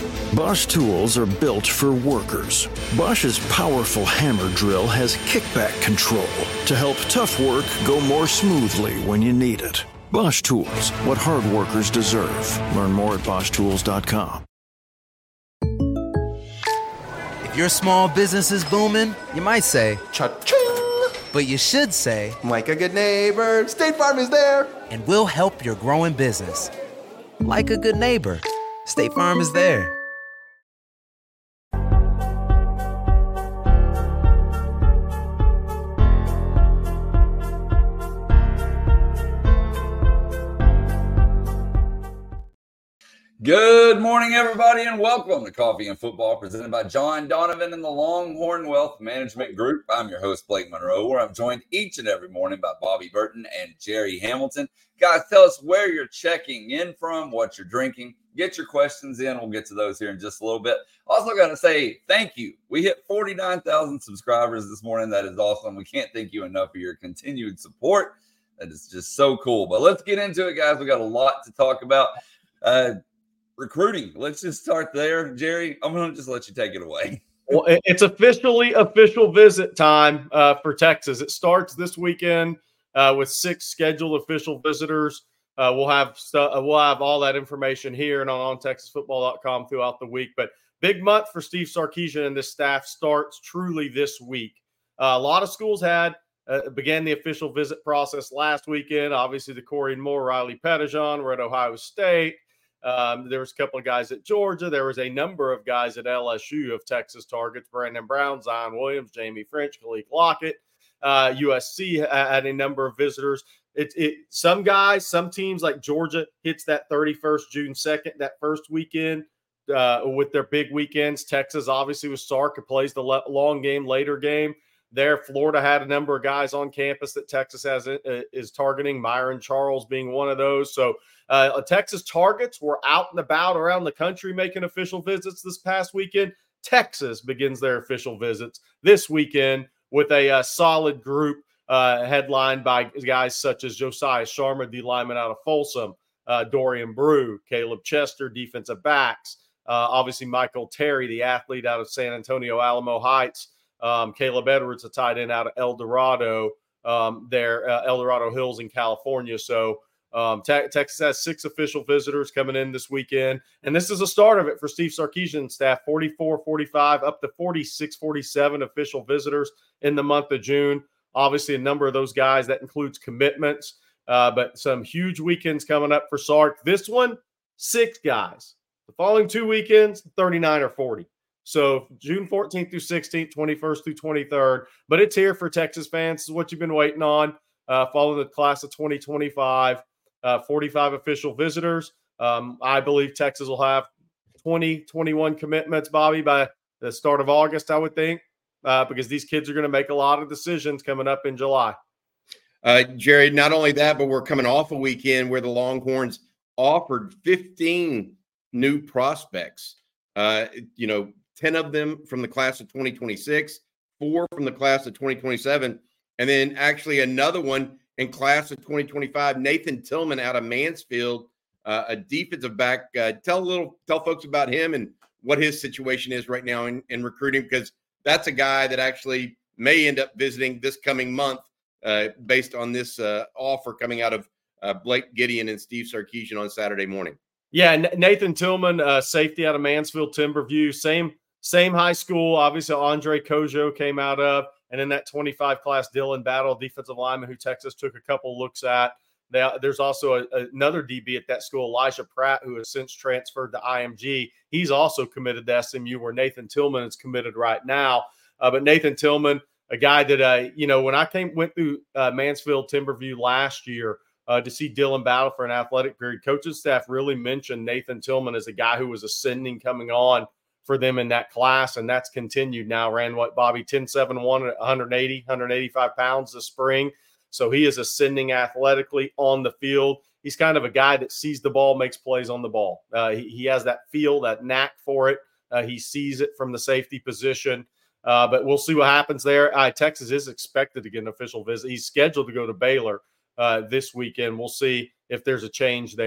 Bosch tools are built for workers. Bosch's powerful hammer drill has kickback control to help tough work go more smoothly when you need it. Bosch Tools, what hard workers deserve. Learn more at BoschTools.com. If your small business is booming, you might say, cha-ching! But you should say, like a good neighbor, State Farm is there. And we'll help your growing business. Like a good neighbor, State Farm is there. Good morning, everybody, and welcome to Coffee and Football, presented by John Donovan and the Longhorn Wealth Management Group. I'm your host, Blake Monroe, where I'm joined each and every morning by Bobby Burton and Jerry Hamilton. Guys, tell us where you're checking in from, what you're drinking. Get your questions in. We'll get to those here in just a little bit. Also got to say thank you. We hit 49,000 subscribers this morning. That is awesome. We can't thank you enough for your continued support. That is just so cool. But let's get into it, guys. We got a lot to talk about. Recruiting. Let's just start there. Jerry, I'm going to just let you take it away. Well, it's official visit time for Texas. It starts this weekend with 6 scheduled official visitors. We'll have all that information here and on TexasFootball.com throughout the week. But big month for Steve Sarkisian and this staff starts truly this week. A lot of schools began the official visit process last weekend. Obviously, the Corey Moore, Riley Pettijohn were at Ohio State. There was a couple of guys at Georgia. There was a number of guys at LSU of Texas targets: Brandon Brown, Zion Williams, Jamie French, Khalid Lockett. USC had a number of visitors. Some teams like Georgia hits that 31st, June 2nd, that first weekend with their big weekends. Texas, obviously, with Sark, who plays the long game, later game. There, Florida had a number of guys on campus that Texas is targeting, Myron Charles being one of those. So Texas targets were out and about around the country making official visits this past weekend. Texas begins their official visits this weekend with a solid group headlined by guys such as Josiah Sharma, the lineman out of Folsom, Dorian Brew, Caleb Chester, defensive backs, obviously Michael Terry, the athlete out of San Antonio, Alamo Heights, Caleb Edwards, a tight end out of El Dorado Hills in California. So Texas has 6 official visitors coming in this weekend. And this is the start of it for Steve Sarkisian's staff, 44, 45, up to 46, 47 official visitors in the month of June. Obviously, a number of those guys, that includes commitments, but some huge weekends coming up for Sark. This one, 6 guys. The following 2 weekends, 39 or 40. So June 14th through 16th, 21st through 23rd. But it's here for Texas fans. This is what you've been waiting on. Following the class of 2025, 45 official visitors. I believe Texas will have 21 commitments, Bobby, by the start of August, I would think, because these kids are going to make a lot of decisions coming up in July. Jerry, not only that, but we're coming off a weekend where the Longhorns offered 15 new prospects. 10 of them from the class of 2026, 4 from the class of 2027, and then actually another one in class of 2025, Nathan Tillman out of Mansfield, a defensive back. Tell folks about him and what his situation is right now in recruiting, because that's a guy that actually may end up visiting this coming month based on this offer coming out of Blake Gideon and Steve Sarkisian on Saturday morning. Yeah, Nathan Tillman, safety out of Mansfield, Timberview, same high school. Obviously, Andre Kojo came out of, and in that 25 class, Dylan Battle, defensive lineman who Texas took a couple looks at. There's also another DB at that school, Elijah Pratt, who has since transferred to IMG. He's also committed to SMU, where Nathan Tillman is committed right now. But Nathan Tillman, a guy that, when I went through Mansfield, Timberview last year, to see Dylan Battle for an athletic period, coaching staff really mentioned Nathan Tillman as a guy who was ascending coming on for them in that class, and that's continued now. Ran what, Bobby, 10.71 at 185 pounds this spring. So he is ascending athletically on the field. He's kind of a guy that sees the ball, makes plays on the ball. He has that feel, that knack for it. He sees it from the safety position. But we'll see what happens there. Texas is expected to get an official visit. He's scheduled to go to Baylor this weekend. We'll see if there's a change there.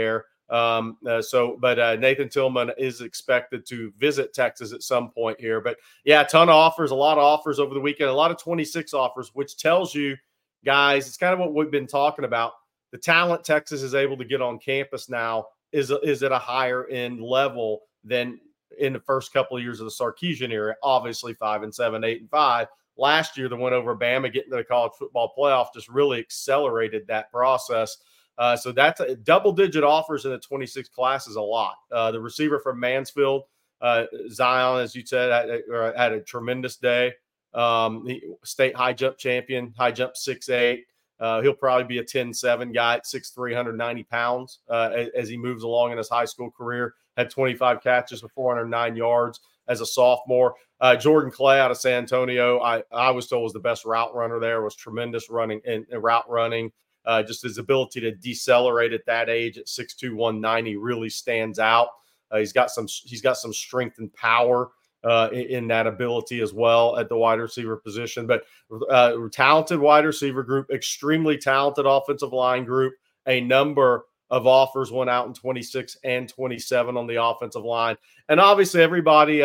But Nathan Tillman is expected to visit Texas at some point here. But yeah, a ton of offers, a lot of offers over the weekend, a lot of 26 offers, which tells you, guys, it's kind of what we've been talking about. The talent Texas is able to get on campus now is at a higher end level than in the first couple of years of the Sarkisian era. Obviously 5-7, 8-5. Last year, the win over Bama, getting to the college football playoff, just really accelerated that process. So that's a double-digit offers in the 26 class is a lot. The receiver from Mansfield, Zion, as you said, had a tremendous day. State high jump champion, high jump 6'8". He'll probably be a 10-7 guy at 6'3", 190 pounds as he moves along in his high school career. Had 25 catches for 409 yards as a sophomore. Jordan Clay out of San Antonio, I was told was the best route runner there, was tremendous running and route running. Just his ability to decelerate at that age at 6'2", 190 really stands out. He's got some strength and power in that ability as well at the wide receiver position. But talented wide receiver group, extremely talented offensive line group. A number of offers went out in 26 and 27 on the offensive line. And obviously everybody's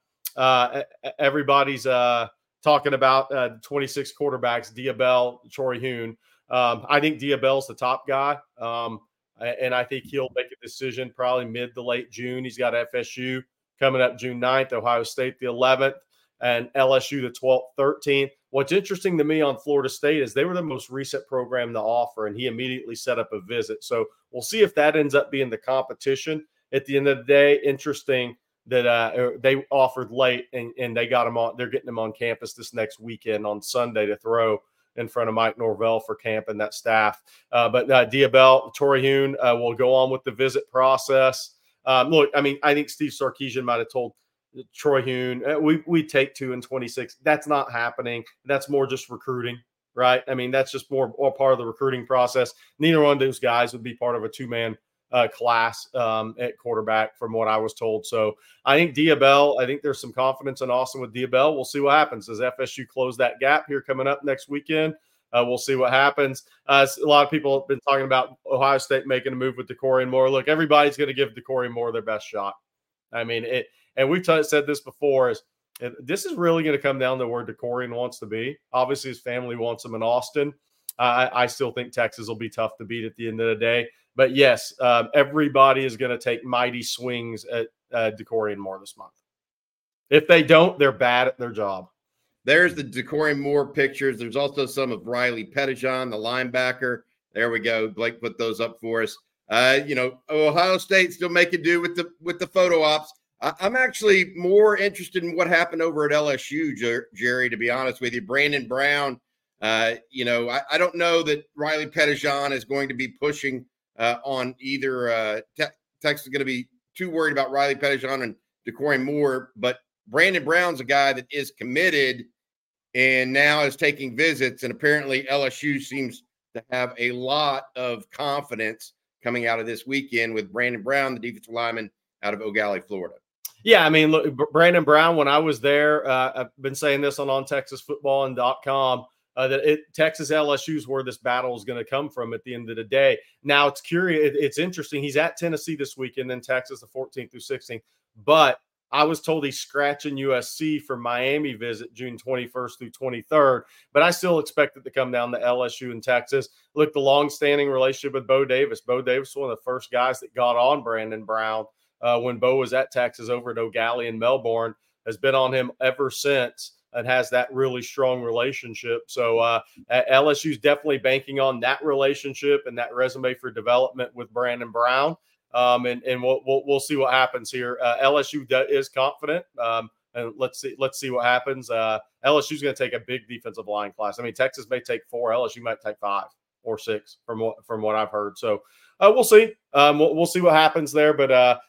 talking about 26 quarterbacks, Diabell, Troy Hoon. I think Diabell's the top guy. And I think he'll make a decision probably mid to late June. He's got FSU coming up June 9th, Ohio State the 11th, and LSU the 12th, 13th. What's interesting to me on Florida State is they were the most recent program to offer, and he immediately set up a visit. So we'll see if that ends up being the competition at the end of the day. Interesting that they offered late, and they got him on. They're getting him on campus this next weekend on Sunday to throw in front of Mike Norvell for camp and that staff. But Diabell, Troy Hoon will go on with the visit process. Look, I mean, I think Steve Sarkisian might have told Troy Hoon, we take 2 and 26. That's not happening. That's more just recruiting, right? I mean, that's just more part of the recruiting process. Neither one of those guys would be part of a 2-man class at quarterback, from what I was told. So I think Diabell, I think there's some confidence in Austin with Diabell. We'll see what happens. Does FSU close that gap here coming up next weekend? We'll see what happens. A lot of people have been talking about Ohio State making a move with DeCorian Moore. Look, everybody's going to give DeCorian Moore their best shot. I mean, and we've said this before, this is really going to come down to where DeCorian wants to be. Obviously, his family wants him in Austin. I still think Texas will be tough to beat at the end of the day. But yes, everybody is going to take mighty swings at DeCorian Moore this month. If they don't, they're bad at their job. There's the DeCorian Moore pictures. There's also some of Riley Pettijohn, the linebacker. There we go. Blake put those up for us. Ohio State still making do with the photo ops. I'm actually more interested in what happened over at LSU, Jerry, to be honest with you. Brandon Brown, I don't know that Riley Pettijohn is going to be pushing on either. Texas is going to be too worried about Riley Pettijohn and DeCorian Moore, but Brandon Brown's a guy that is committed and now is taking visits, and apparently LSU seems to have a lot of confidence coming out of this weekend with Brandon Brown, the defensive lineman out of Eau Gallie, Florida. Yeah, I mean, look, Brandon Brown, when I was there, I've been saying this on TexasFootball.com, that Texas LSU is where this battle is going to come from at the end of the day. Now, it's curious. It's interesting. He's at Tennessee this weekend, then Texas the 14th through 16th. But I was told he's scratching USC for Miami visit June 21st through 23rd. But I still expect it to come down to LSU and Texas. Look, the long-standing relationship with Bo Davis. Bo Davis was one of the first guys that got on Brandon Brown when Bo was at Texas over at Eau Gallie in Melbourne, has been on him ever since and has that really strong relationship. So LSU is definitely banking on that relationship and that resume for development with Brandon Brown. And we'll see what happens here. LSU is confident. And let's see what happens. LSU is going to take a big defensive line class. I mean, Texas may take 4, LSU might take 5 or 6 from what I've heard. So we'll see. We'll see what happens there. But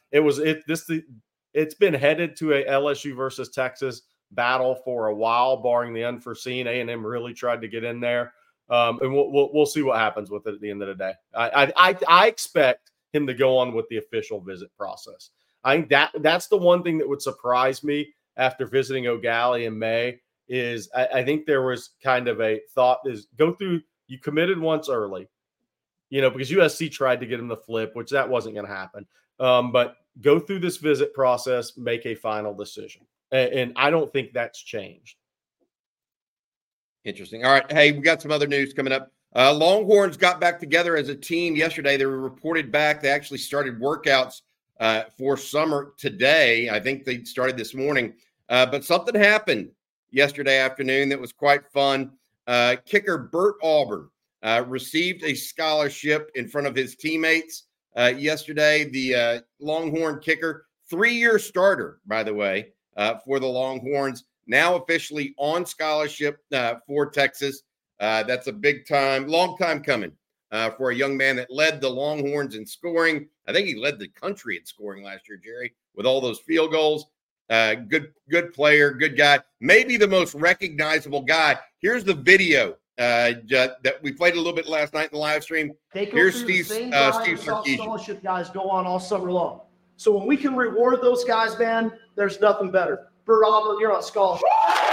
it's been headed to a LSU versus Texas battle for a while, barring the unforeseen. A&M really tried to get in there, and we'll see what happens with it at the end of the day. I expect him to go on with the official visit process. I think that's the one thing that would surprise me after visiting Eau Gallie in May is I think there was kind of a thought is go through, you committed once early. because USC tried to get him to flip, which that wasn't going to happen. But go through this visit process, make a final decision. And I don't think that's changed. Interesting. All right. Hey, we got some other news coming up. Longhorns got back together as a team yesterday. They were reported back. They actually started workouts for summer today. I think they started this morning. But something happened yesterday afternoon that was quite fun. Kicker Bert Auburn received a scholarship in front of his teammates yesterday. The Longhorn kicker, 3-year starter, by the way, for the Longhorns, now officially on scholarship for Texas. That's a long time coming for a young man that led the Longhorns in scoring. I think he led the country in scoring last year, Jerry, with all those field goals. Good player, good guy, maybe the most recognizable guy. Here's the video that we played a little bit last night in the live stream. Here's Steve Sarkisian. Scholarship guys go on all summer long. So when we can reward those guys, man, there's nothing better. Bert Auburn, you're on scholarship.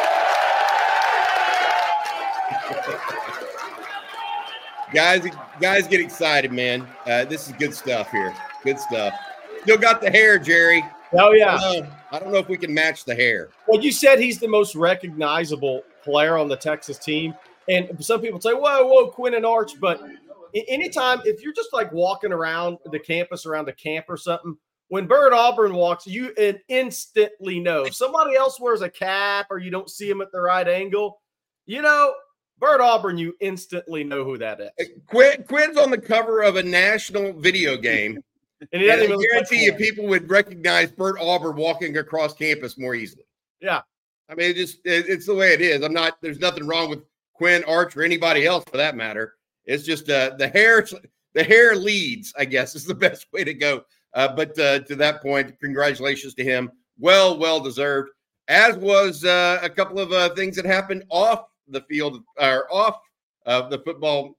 Guys get excited, man. This is good stuff here. Good stuff. Still got the hair, Jerry. Oh, yeah. I don't know if we can match the hair. Well, you said he's the most recognizable player on the Texas team. And some people say, whoa, Quinn and Arch. But anytime, if you're just like walking around the campus, around a camp or something, when Bert Auburn walks, you instantly know. If somebody else wears a cap or you don't see him at the right angle, Bert Auburn, you instantly know who that is. Quinn's on the cover of a national video game. And I guarantee you people would recognize Bert Auburn walking across campus more easily. Yeah. I mean, it's the way it is. There's nothing wrong with Quinn, Arch, or anybody else for that matter. It's just the hair leads, I guess, is the best way to go. But to that point, congratulations to him. Well deserved, as was a couple of things that happened off the field or off of the football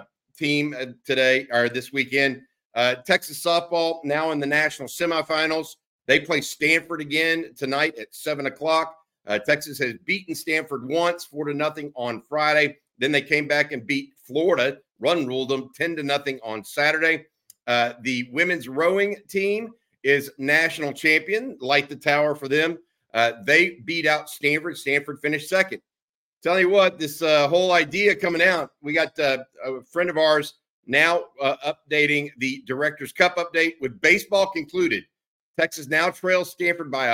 team today or this weekend. Texas softball now in the national semifinals. They play Stanford again tonight at 7:00. Texas has beaten Stanford once, 4-0 on Friday. Then they came back and beat Florida, ruled them 10-0 on Saturday. The women's rowing team is national champion. Light the tower for them. They beat out Stanford. Stanford finished second. Tell you what, this whole idea coming out, we got a friend of ours now updating the Directors' Cup update with baseball concluded. Texas now trails Stanford by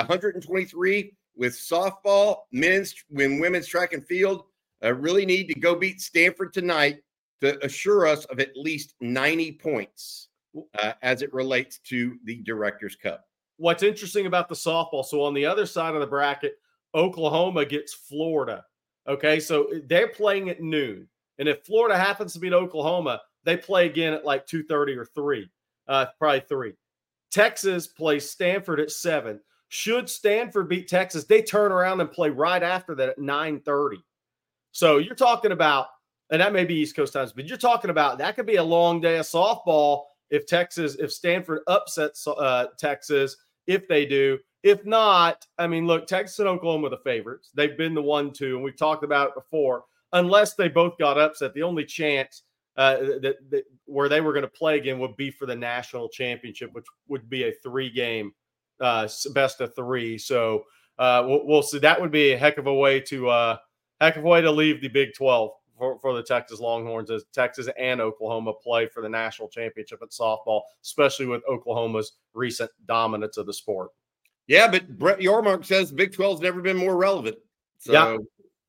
123 with softball, women's track and field. Really need to go beat Stanford tonight to assure us of at least 90 points as it relates to the Directors' Cup. What's interesting about the softball, so on the other side of the bracket, Oklahoma gets Florida. Okay, so they're playing at noon. And if Florida happens to beat Oklahoma, they play again at like 2:30 or 3, probably 3. Texas plays Stanford at 7. Should Stanford beat Texas, they turn around and play right after that at 9:30. So you're talking about, and that may be East Coast times, but you're talking about that could be a long day of softball if Stanford upsets Texas, if they do. If not, I mean, look, Texas and Oklahoma are the favorites. They've been the 1-2, and we've talked about it before. Unless they both got upset, the only chance that where they were going to play again would be for the national championship, which would be a 3-game best of 3. So we'll see. That would be a heck of a way to leave the Big 12 for the Texas Longhorns, as Texas and Oklahoma play for the national championship at softball, especially with Oklahoma's recent dominance of the sport. Yeah, but Brett Yormark says Big 12's never been more relevant. So,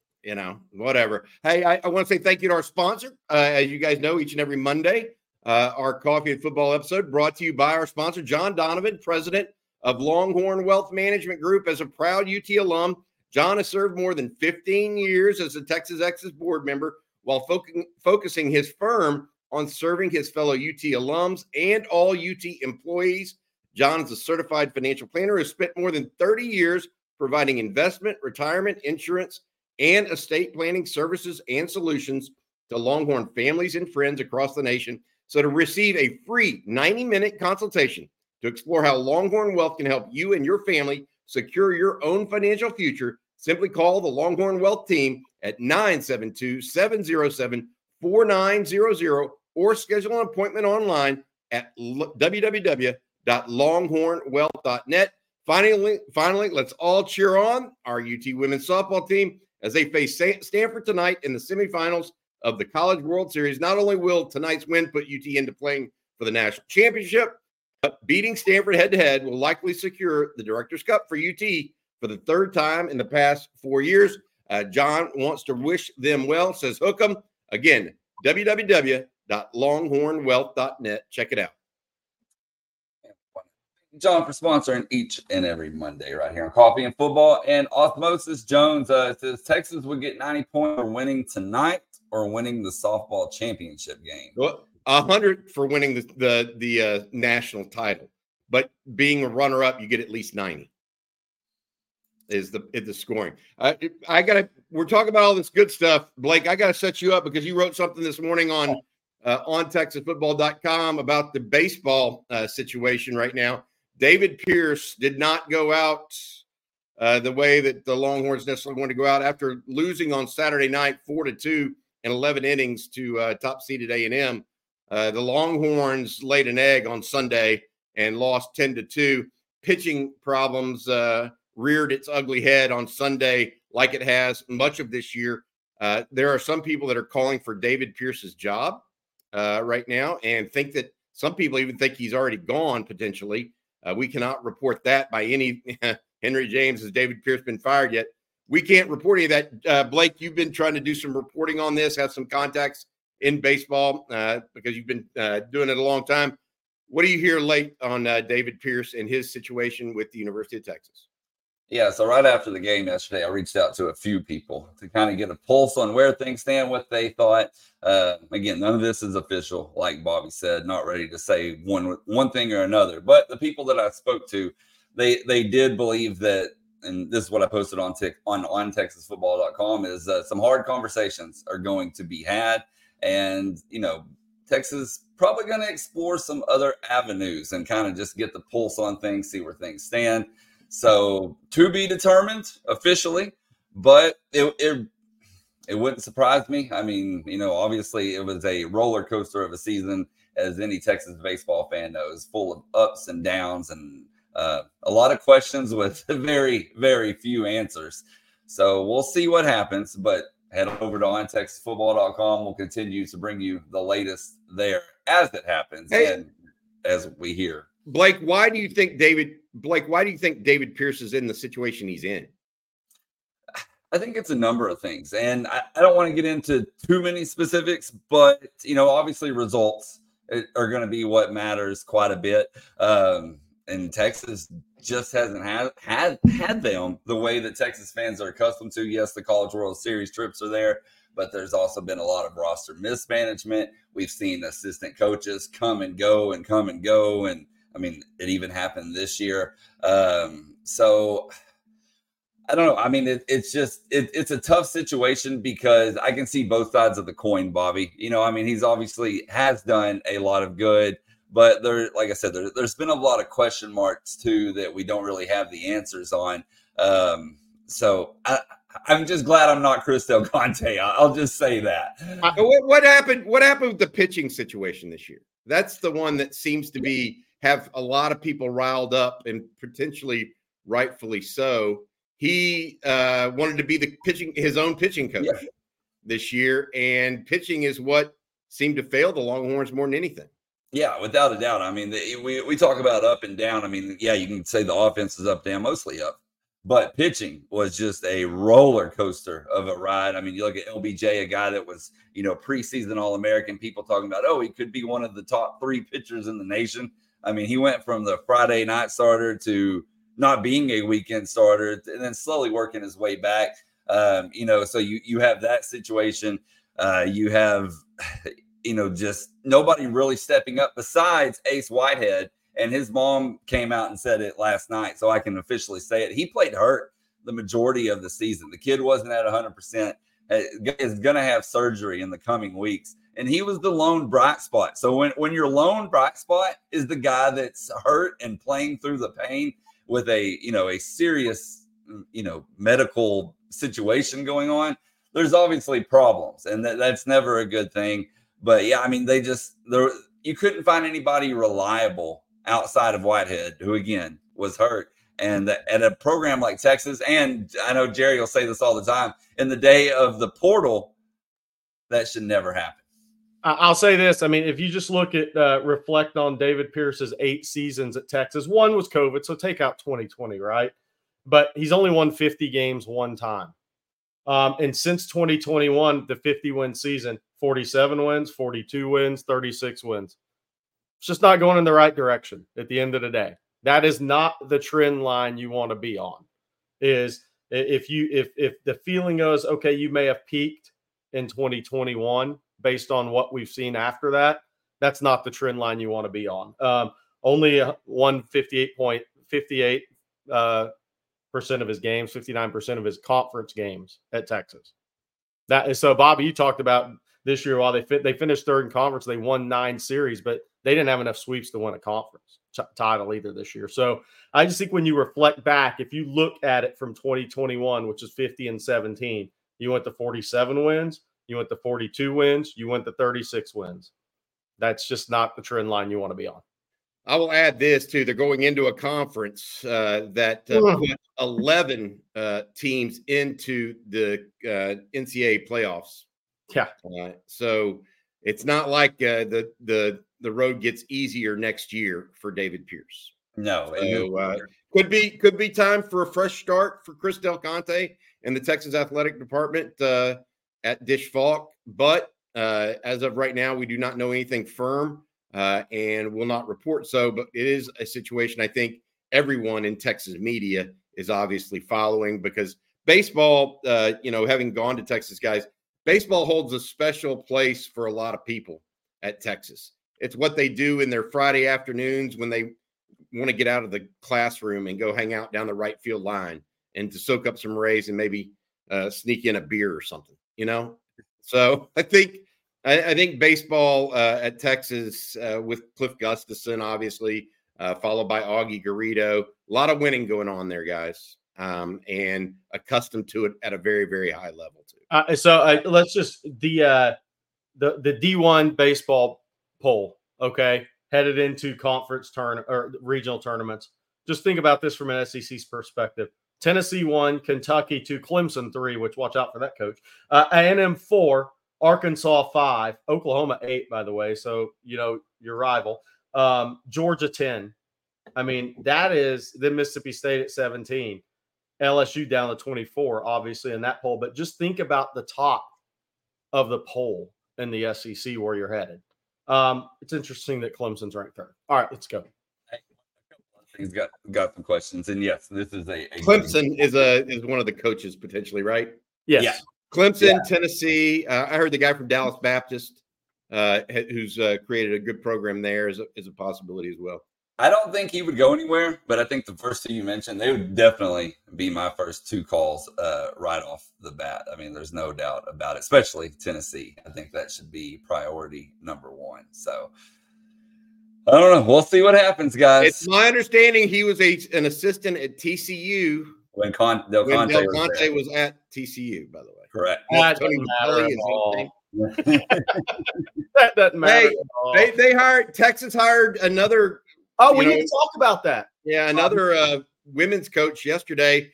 whatever. Hey, I want to say thank you to our sponsor. As you guys know, each and every Monday, our Coffee and Football episode brought to you by our sponsor, John Donovan, president of Longhorn Wealth Management Group. As a proud UT alum, John has served more than 15 years as a Texas Exes board member while focusing his firm on serving his fellow UT alums and all UT employees. John is a certified financial planner who has spent more than 30 years providing investment, retirement, insurance, and estate planning services and solutions to Longhorn families and friends across the nation. So to receive a free 90-minute consultation to explore how Longhorn Wealth can help you and your family secure your own financial future, simply call the Longhorn Wealth team at 972-707-4900 or schedule an appointment online at www.longhornwealth.net. Finally, let's all cheer on our UT women's softball team as they face Stanford tonight in the semifinals of the College World Series. Not only will tonight's win put UT into playing for the national championship, but beating Stanford head-to-head will likely secure the Director's Cup for UT for the third time in the past 4 years. John wants to wish them well, says hook 'em. Again, www.longhornwealth.net. Check it out. John for sponsoring each and every Monday right here on Coffee and Football. And Osmosis Jones says Texas would get 90 points for winning tonight or winning the softball championship game. Well, 100 for winning the national title, but being a runner-up, you get at least 90. Is the scoring. We're talking about all this good stuff. Blake, I got to set you up because you wrote something this morning on TexasFootball.com about the baseball situation right now. David Pierce did not go out the way that the Longhorns necessarily wanted to go out after losing on Saturday night 4-2 in 11 innings to top-seeded A&M. The Longhorns laid an egg on Sunday and lost 10-2. Pitching problems reared its ugly head on Sunday like it has much of this year. There are some people that are calling for David Pierce's job right now and think that some people even think he's already gone potentially. We cannot report that by any Henry James. Has David Pierce been fired yet? We can't report any of that. Blake, you've been trying to do some reporting on this, have some contacts in baseball because you've been doing it a long time. What do you hear late on David Pierce and his situation with the University of Texas? Yeah, so right after the game yesterday, I reached out to a few people to kind of get a pulse on where things stand, what they thought. Again, none of this is official, like Bobby said, not ready to say one thing or another. But the people that I spoke to, they did believe that, and this is what I posted on TexasFootball.com, is some hard conversations are going to be had. And, Texas probably going to explore some other avenues and kind of just get the pulse on things, see where things stand. So to be determined officially, but it wouldn't surprise me. I mean, obviously it was a roller coaster of a season, as any Texas baseball fan knows, full of ups and downs and a lot of questions with very, very few answers. So we'll see what happens, but head over to OnTexasFootball.com. We'll continue to bring you the latest there as it happens and as we hear. Blake, why do you think David Pierce is in the situation he's in? I think it's a number of things, and I don't want to get into too many specifics, but obviously results are going to be what matters quite a bit. And Texas just hasn't had them the way that Texas fans are accustomed to. Yes, the College World Series trips are there, but there's also been a lot of roster mismanagement. We've seen assistant coaches come and go. And I mean, it even happened this year. So I don't know. I mean, it's a tough situation because I can see both sides of the coin, Bobby. He's obviously has done a lot of good, but like I said, there's been a lot of question marks too that we don't really have the answers on. So I'm just glad I'm not Chris Del Conte. I'll just say that. What happened with the pitching situation this year? That's the one that seems to have a lot of people riled up, and potentially rightfully so. He wanted to be his own pitching coach this year, and pitching is what seemed to fail the Longhorns more than anything. Yeah, without a doubt. I mean, we talk about up and down. I mean, yeah, you can say the offense is up, down, mostly up. But pitching was just a roller coaster of a ride. I mean, you look at LBJ, a guy that was, preseason All-American, people talking about, he could be one of the top 3 pitchers in the nation. I mean, he went from the Friday night starter to not being a weekend starter and then slowly working his way back. So you have that situation. You have, just nobody really stepping up besides Ace Whitehead. And his mom came out and said it last night, so I can officially say it. He played hurt the majority of the season. The kid wasn't at 100%. Is going to have surgery in the coming weeks. And he was the lone bright spot. So when your lone bright spot is the guy that's hurt and playing through the pain with a serious, medical situation going on, there's obviously problems. And that's never a good thing. But yeah, I mean, you couldn't find anybody reliable outside of Whitehead, who again was hurt. And at a program like Texas, and I know Jerry will say this all the time, in the day of the portal, that should never happen. I'll say this. I mean, if you just look at, reflect on David Pierce's 8 seasons at Texas, one was COVID, so take out 2020, right? But he's only won 50 games one time. And since 2021, the 50-win season, 47 wins, 42 wins, 36 wins. It's just not going in the right direction at the end of the day. That is not the trend line you want to be on. Is if the feeling goes, okay, you may have peaked in 2021 based on what we've seen after that, that's not the trend line you want to be on. Only won 58% of his games, 59% of his conference games at Texas. That is so. Bobby, you talked about this year while they finished third in conference, they won 9 series, but they didn't have enough sweeps to win a conference title either this year. So I just think when you reflect back, if you look at it from 2021, which is 50-17, you went to 47 wins, you went to 42 wins, you went to 36 wins. That's just not the trend line you want to be on. I will add this too. They're going into a conference that put 11 teams into the NCAA playoffs. Yeah. So it's not like the road gets easier next year for David Pierce. No. So, could be time for a fresh start for Chris Del Conte and the Texas Athletic Department at Dish Falk. But as of right now, we do not know anything firm. And will not report so, but it is a situation I think everyone in Texas media is obviously following, because baseball, having gone to Texas, guys, baseball holds a special place for a lot of people at Texas. It's what they do in their Friday afternoons when they want to get out of the classroom and go hang out down the right field line and to soak up some rays and maybe sneak in a beer or something, So I think baseball at Texas with Cliff Gustafson, obviously, followed by Augie Garrido. A lot of winning going on there, guys, and accustomed to it at a very, very high level, too. Let's just the D1 baseball poll, okay, headed into conference or regional tournaments. Just think about this from an SEC's perspective. Tennessee 1, Kentucky 2, Clemson 3, which watch out for that coach. A&M 4. Arkansas 5, Oklahoma 8, by the way. So, your rival. Georgia 10. I mean, that is the Mississippi State at 17. LSU down to 24, obviously, in that poll. But just think about the top of the poll in the SEC where you're headed. It's interesting that Clemson's ranked 3rd. All right, let's go. He's got some questions. And yes, this is a Clemson is one of the coaches potentially, right? Yes. Yeah. Clemson, Tennessee. I heard the guy from Dallas Baptist, who's created a good program there, is a possibility as well. I don't think he would go anywhere, but I think the first 2 you mentioned, they would definitely be my first 2 calls right off the bat. I mean, there's no doubt about it, especially Tennessee. I think that should be priority number 1. So I don't know. We'll see what happens, guys. It's my understanding he was an assistant at TCU when Del Conte was at TCU, by the way. Correct. That doesn't matter at all. That doesn't matter at all. Texas hired another. Oh, we need to talk about that. Yeah, another women's coach yesterday,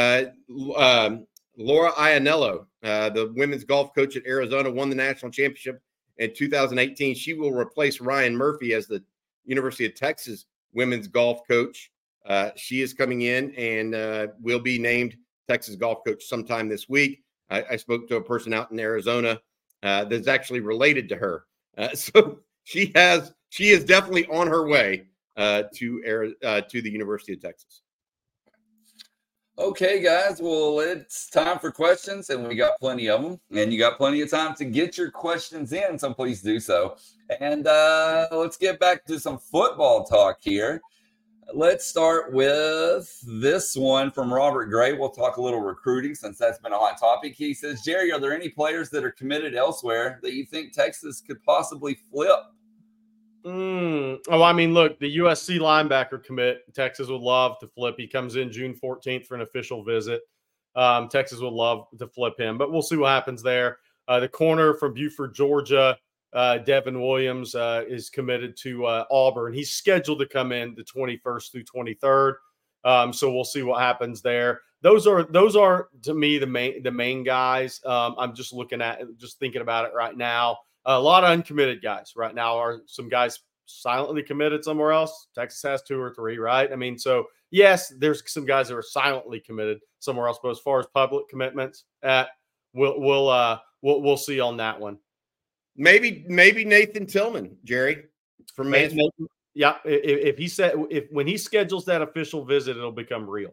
Laura Ianello, the women's golf coach at Arizona, won the national championship in 2018. She will replace Ryan Murphy as the University of Texas women's golf coach. She is coming in and will be named Texas golf coach sometime this week. I spoke to a person out in Arizona that's actually related to her. So she is definitely on her way to the University of Texas. Okay, guys. Well, it's time for questions, and we got plenty of them. And you got plenty of time to get your questions in, so please do so. And let's get back to some football talk here. Let's start with this one from Robert Gray. We'll talk a little recruiting since that's been a hot topic. He says, Jerry, are there any players that are committed elsewhere that you think Texas could possibly flip? Oh, I mean, look, the USC linebacker commit, Texas would love to flip. He comes in June 14th for an official visit. Texas would love to flip him, but we'll see what happens there. The corner from Buford, Georgia, Devin Williams is committed to Auburn. He's scheduled to come in the 21st through 23rd. So we'll see what happens there. Those are to me the main guys. I'm just thinking about it right now. A lot of uncommitted guys right now. Are some guys silently committed somewhere else? Texas has 2 or 3, right? I mean, so yes, there's some guys that are silently committed somewhere else. But as far as public commitments, we'll see on that one. Maybe Nathan Tillman, Jerry, from Mansfield. Yeah, when he schedules that official visit, it'll become real.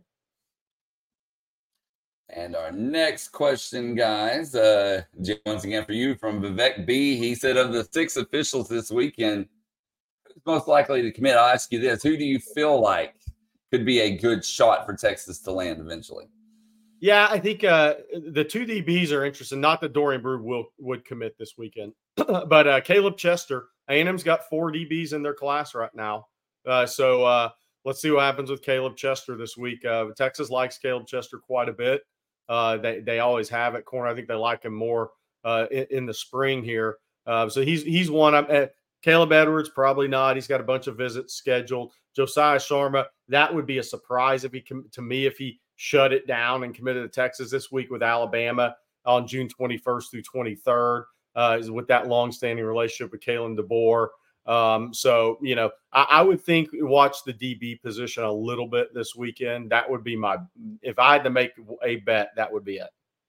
And our next question, guys, Jim, once again for you from Vivek B. He said, of the 6 officials this weekend, who's most likely to commit? I'll ask you this: who do you feel like could be a good shot for Texas to land eventually? Yeah, I think the 2 DBs are interesting. Not that Dorian Brew would commit this weekend, but Caleb Chester. A&M's got 4 DBs in their class right now. So let's see what happens with Caleb Chester this week. Texas likes Caleb Chester quite a bit. They always have at corner. I think they like him more in the spring here. So he's one. Caleb Edwards, probably not. He's got a bunch of visits scheduled. Josiah Sharma, that would be a surprise if he shut it down and committed to Texas this week with Alabama on June 21st through 23rd. With that long-standing relationship with Kalen DeBoer. So, I would think watch the DB position a little bit this weekend. That would be if I had to make a bet, that would be it.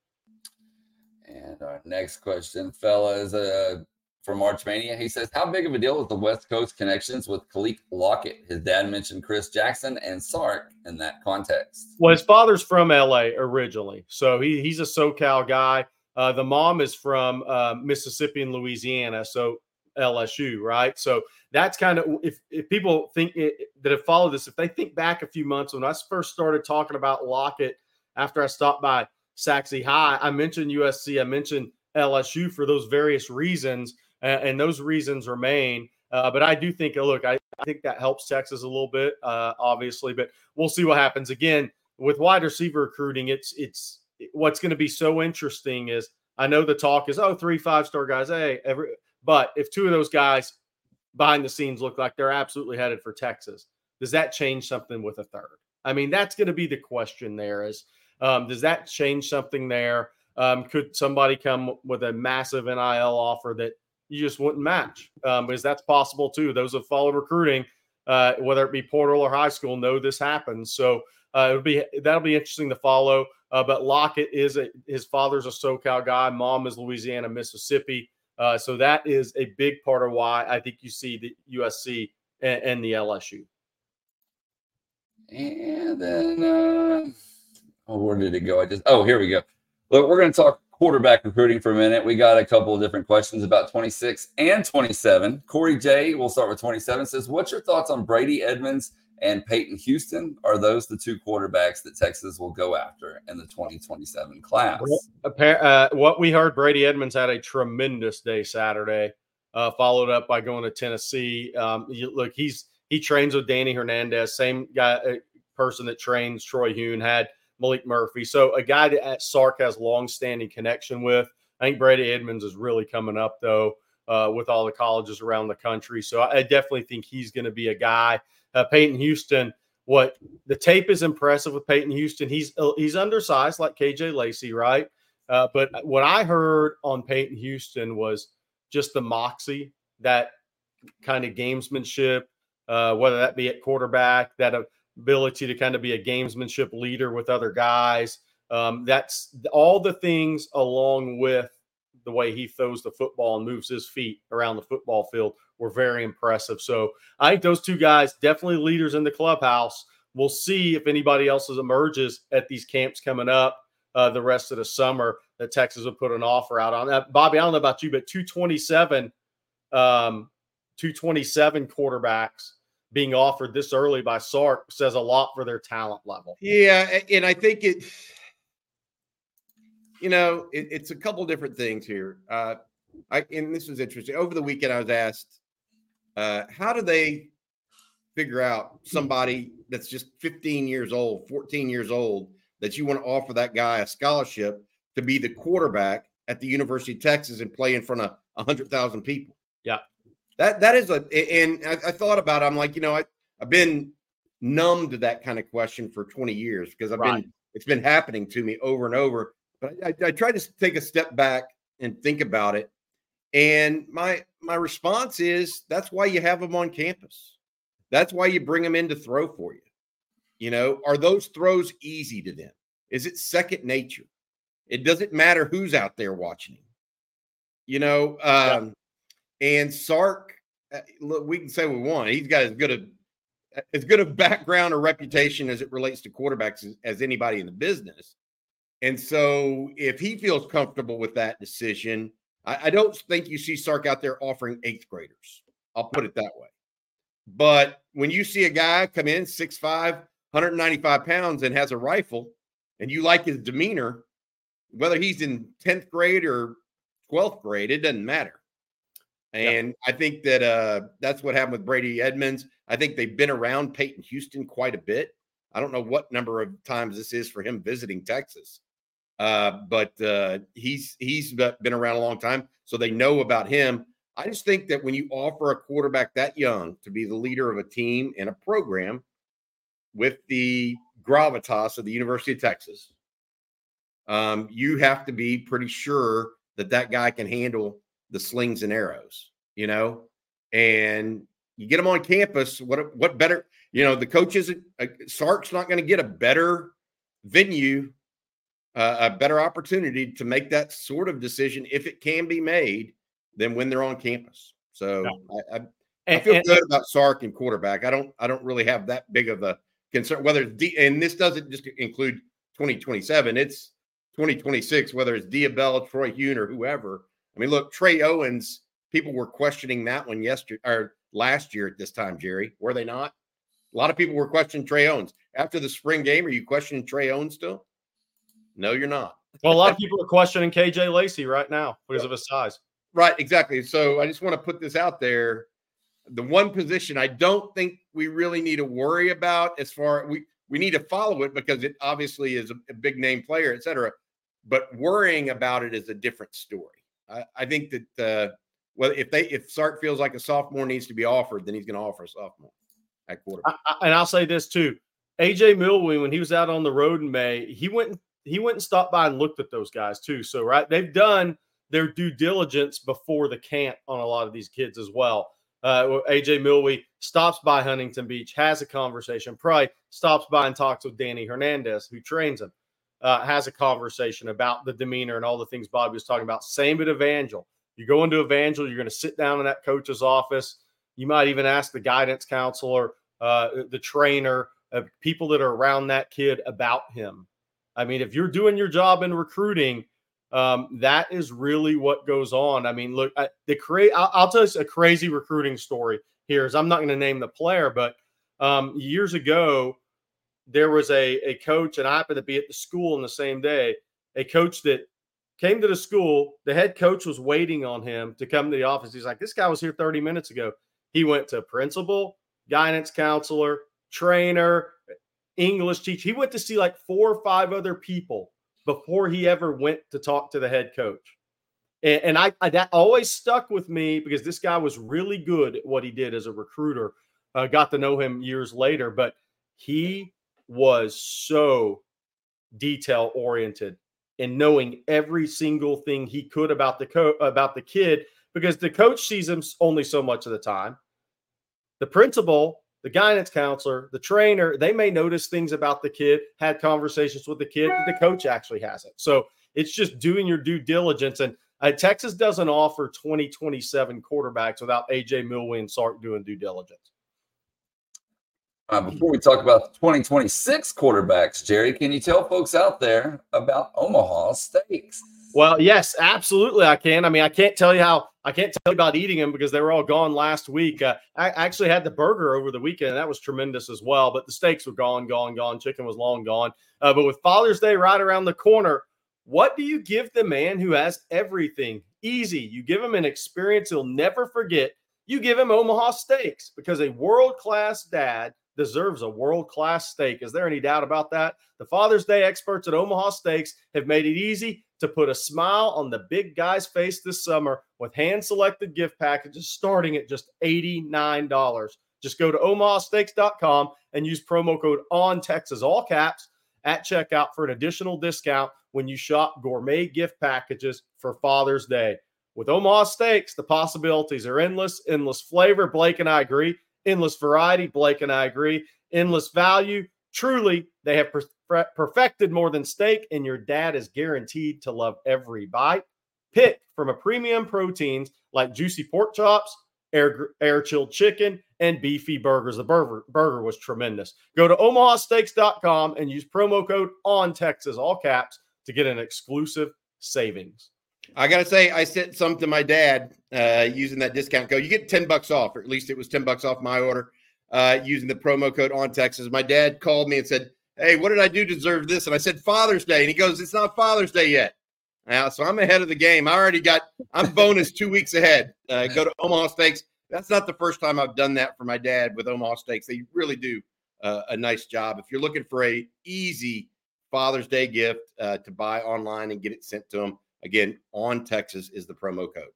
And our next question, fellas, from March Mania. He says, how big of a deal is the West Coast connections with Khalif Lockett? His dad mentioned Chris Jackson and Sark in that context. Well, his father's from LA originally. So he's a SoCal guy. The mom is from Mississippi and Louisiana, so LSU, right? So that's kind of, if people think that have followed this, if they think back a few months when I first started talking about Lockett after I stopped by Saxe High, I mentioned USC, I mentioned LSU for those various reasons, and those reasons remain. But I do think, I think that helps Texas a little bit, obviously, but we'll see what happens. Again, with wide receiver recruiting, it's what's going to be so interesting is I know the talk is, 3 5-star guys. But if 2 of those guys behind the scenes look like they're absolutely headed for Texas, does that change something with a third? I mean, that's going to be the question there is, does that change something there? Could somebody come with a massive NIL offer that you just wouldn't match? Because that's possible too. Those who followed recruiting, whether it be portal or high school, know this happens. So that'll be interesting to follow. But Lockett his father's a SoCal guy, mom is Louisiana, Mississippi. So that is a big part of why I think you see the USC and the LSU. And then, where did it go? Here we go. Look, we're going to talk quarterback recruiting for a minute. We got a couple of different questions about 26 and 27. Corey J, we'll start with 27, says, what's your thoughts on Brady Edmonds and Peyton Houston? Are those the 2 quarterbacks that Texas will go after in the 2027 class? What we heard, Brady Edmonds had a tremendous day Saturday, followed up by going to Tennessee. He trains with Danny Hernandez, same person that trains Troy Hune, had Malik Murphy. So a guy that Sark has long-standing connection with. I think Brady Edmonds is really coming up, though, with all the colleges around the country. So I definitely think he's going to be a guy. Peyton Houston, the tape is impressive with Peyton Houston. He's undersized like KJ Lacey, right? But what I heard on Peyton Houston was just the moxie, that kind of gamesmanship, whether that be at quarterback, that ability to kind of be a gamesmanship leader with other guys. That's all the things along with the way he throws the football and moves his feet around the football field were very impressive. So I think those 2 guys, definitely leaders in the clubhouse. We'll see if anybody else emerges at these camps coming up the rest of the summer that Texas will put an offer out on. Bobby, I don't know about you, but 227 quarterbacks being offered this early by Sark says a lot for their talent level. Yeah, and I think it's a couple different things here. And this was interesting. Over the weekend, I was asked, how do they figure out somebody that's just 15 years old, 14 years old, that you want to offer that guy a scholarship to be the quarterback at the University of Texas and play in front of 100,000 people? Yeah. That is and I thought about it. I'm like, I've been numb to that kind of question for 20 years because it's been happening to me over and over. But I try to take a step back and think about it. And my response is that's why you have them on campus. That's why you bring them in to throw for you. Are those throws easy to them? Is it second nature? It doesn't matter who's out there watching him. And Sark, look, we can say we want. He's got as good a background or reputation as it relates to quarterbacks as anybody in the business. And so if he feels comfortable with that decision, I don't think you see Sark out there offering 8th graders. I'll put it that way. But when you see a guy come in 6'5", 195 pounds and has a rifle, and you like his demeanor, whether he's in 10th grade or 12th grade, it doesn't matter. And I think that that's what happened with Brady Edmonds. I think they've been around Peyton Houston quite a bit. I don't know what number of times this is for him visiting Texas, but he's been around a long time, so they know about him. I just think that when you offer a quarterback that young to be the leader of a team and a program with the gravitas of the University of Texas, you have to be pretty sure that guy can handle the slings and arrows, and you get them on campus. What better, the coach isn't, Sark's not going to get a better venue, a better opportunity to make that sort of decision if it can be made than when they're on campus. So I feel good about Sark and quarterback. I don't really have that big of a concern, whether it's and this doesn't just include 2027, it's 2026, whether it's Diabella, Troy Hune, or whoever. I mean, look, Trey Owens, people were questioning that one last year at this time, Jerry. Were they not? A lot of people were questioning Trey Owens. After the spring game, are you questioning Trey Owens still? No, you're not. Well, a lot of people are questioning KJ Lacey right now because of his size. Right, exactly. So I just want to put this out there. The one position I don't think we really need to worry about as far we need to follow it because it obviously is a big name player, et cetera. But worrying about it is a different story. I think that if Sark feels like a sophomore needs to be offered, then he's going to offer a sophomore at quarterback. And I'll say this too: AJ Milwee, when he was out on the road in May, he went and stopped by and looked at those guys too. So they've done their due diligence before the camp on a lot of these kids as well. AJ Milwee stops by Huntington Beach, has a conversation, probably stops by and talks with Danny Hernandez, who trains him. Has a conversation about the demeanor and all the things Bobby was talking about. Same at Evangel. You go into Evangel, you're going to sit down in that coach's office. You might even ask the guidance counselor, the trainer, people that are around that kid about him. I mean, if you're doing your job in recruiting, that is really what goes on. I mean, look, I'll tell you a crazy recruiting story here. I'm not going to name the player, but years ago, there was a coach, and I happened to be at the school on the same day, a coach that came to the school. The head coach was waiting on him to come to the office. He's like, this guy was here 30 minutes ago. He went to principal, guidance counselor, trainer, English teacher. He went to see like 4 or 5 other people before he ever went to talk to the head coach. And I that always stuck with me because this guy was really good at what he did as a recruiter. Got to know him years later, but he was so detail oriented in knowing every single thing he could about the kid, because the coach sees him only so much of the time. The principal, the guidance counselor, the trainer, they may notice things about the kid, had conversations with the kid, but the coach actually hasn't. So it's just doing your due diligence. And Texas doesn't offer 2027 quarterbacks without AJ Milwee and Sark doing due diligence. Before we talk about the 2026 quarterbacks, Jerry, can you tell folks out there about Omaha Steaks? Well, yes, absolutely I can. I mean, I can't tell you about eating them because they were all gone last week. I actually had the burger over the weekend, and that was tremendous as well. But the steaks were gone. Chicken was long gone. But with Father's Day right around the corner, what do you give the man who has everything? Easy. You give him an experience he'll never forget. You give him Omaha Steaks, because a world-class dad deserves a world-class steak. Is there any doubt about that? The Father's Day experts at Omaha Steaks have made it easy. to put a smile on the big guy's face this summer with hand-selected gift packages starting at just $89. Just go to omahasteaks.com and use promo code ONTexas, all caps, at checkout for an additional discount when you shop gourmet gift packages for Father's Day. With Omaha Steaks, the possibilities are endless. Endless flavor, Blake and I agree. Endless variety, Blake and I agree. Endless value. Truly, they have perfected more than steak, and your dad is guaranteed to love every bite. Pick from a premium proteins like juicy pork chops, air-chilled chicken, and beefy burgers. The burger was tremendous. Go to omahasteaks.com and use promo code ONTexas, all caps, to get an exclusive savings. I got to say, I sent some to my dad using that discount code. You get $10 off, or at least it was $10 off my order using the promo code ONTexas. My dad called me and said, "Hey, what did I do to deserve this?" And I said, "Father's Day." And he goes, "It's not Father's Day yet." So I'm ahead of the game. I'm bonus 2 weeks ahead. Go to Omaha Steaks. That's not the first time I've done that for my dad with Omaha Steaks. They really do a nice job. If you're looking for a easy Father's Day gift to buy online and get it sent to them, again, ONTexas is the promo code.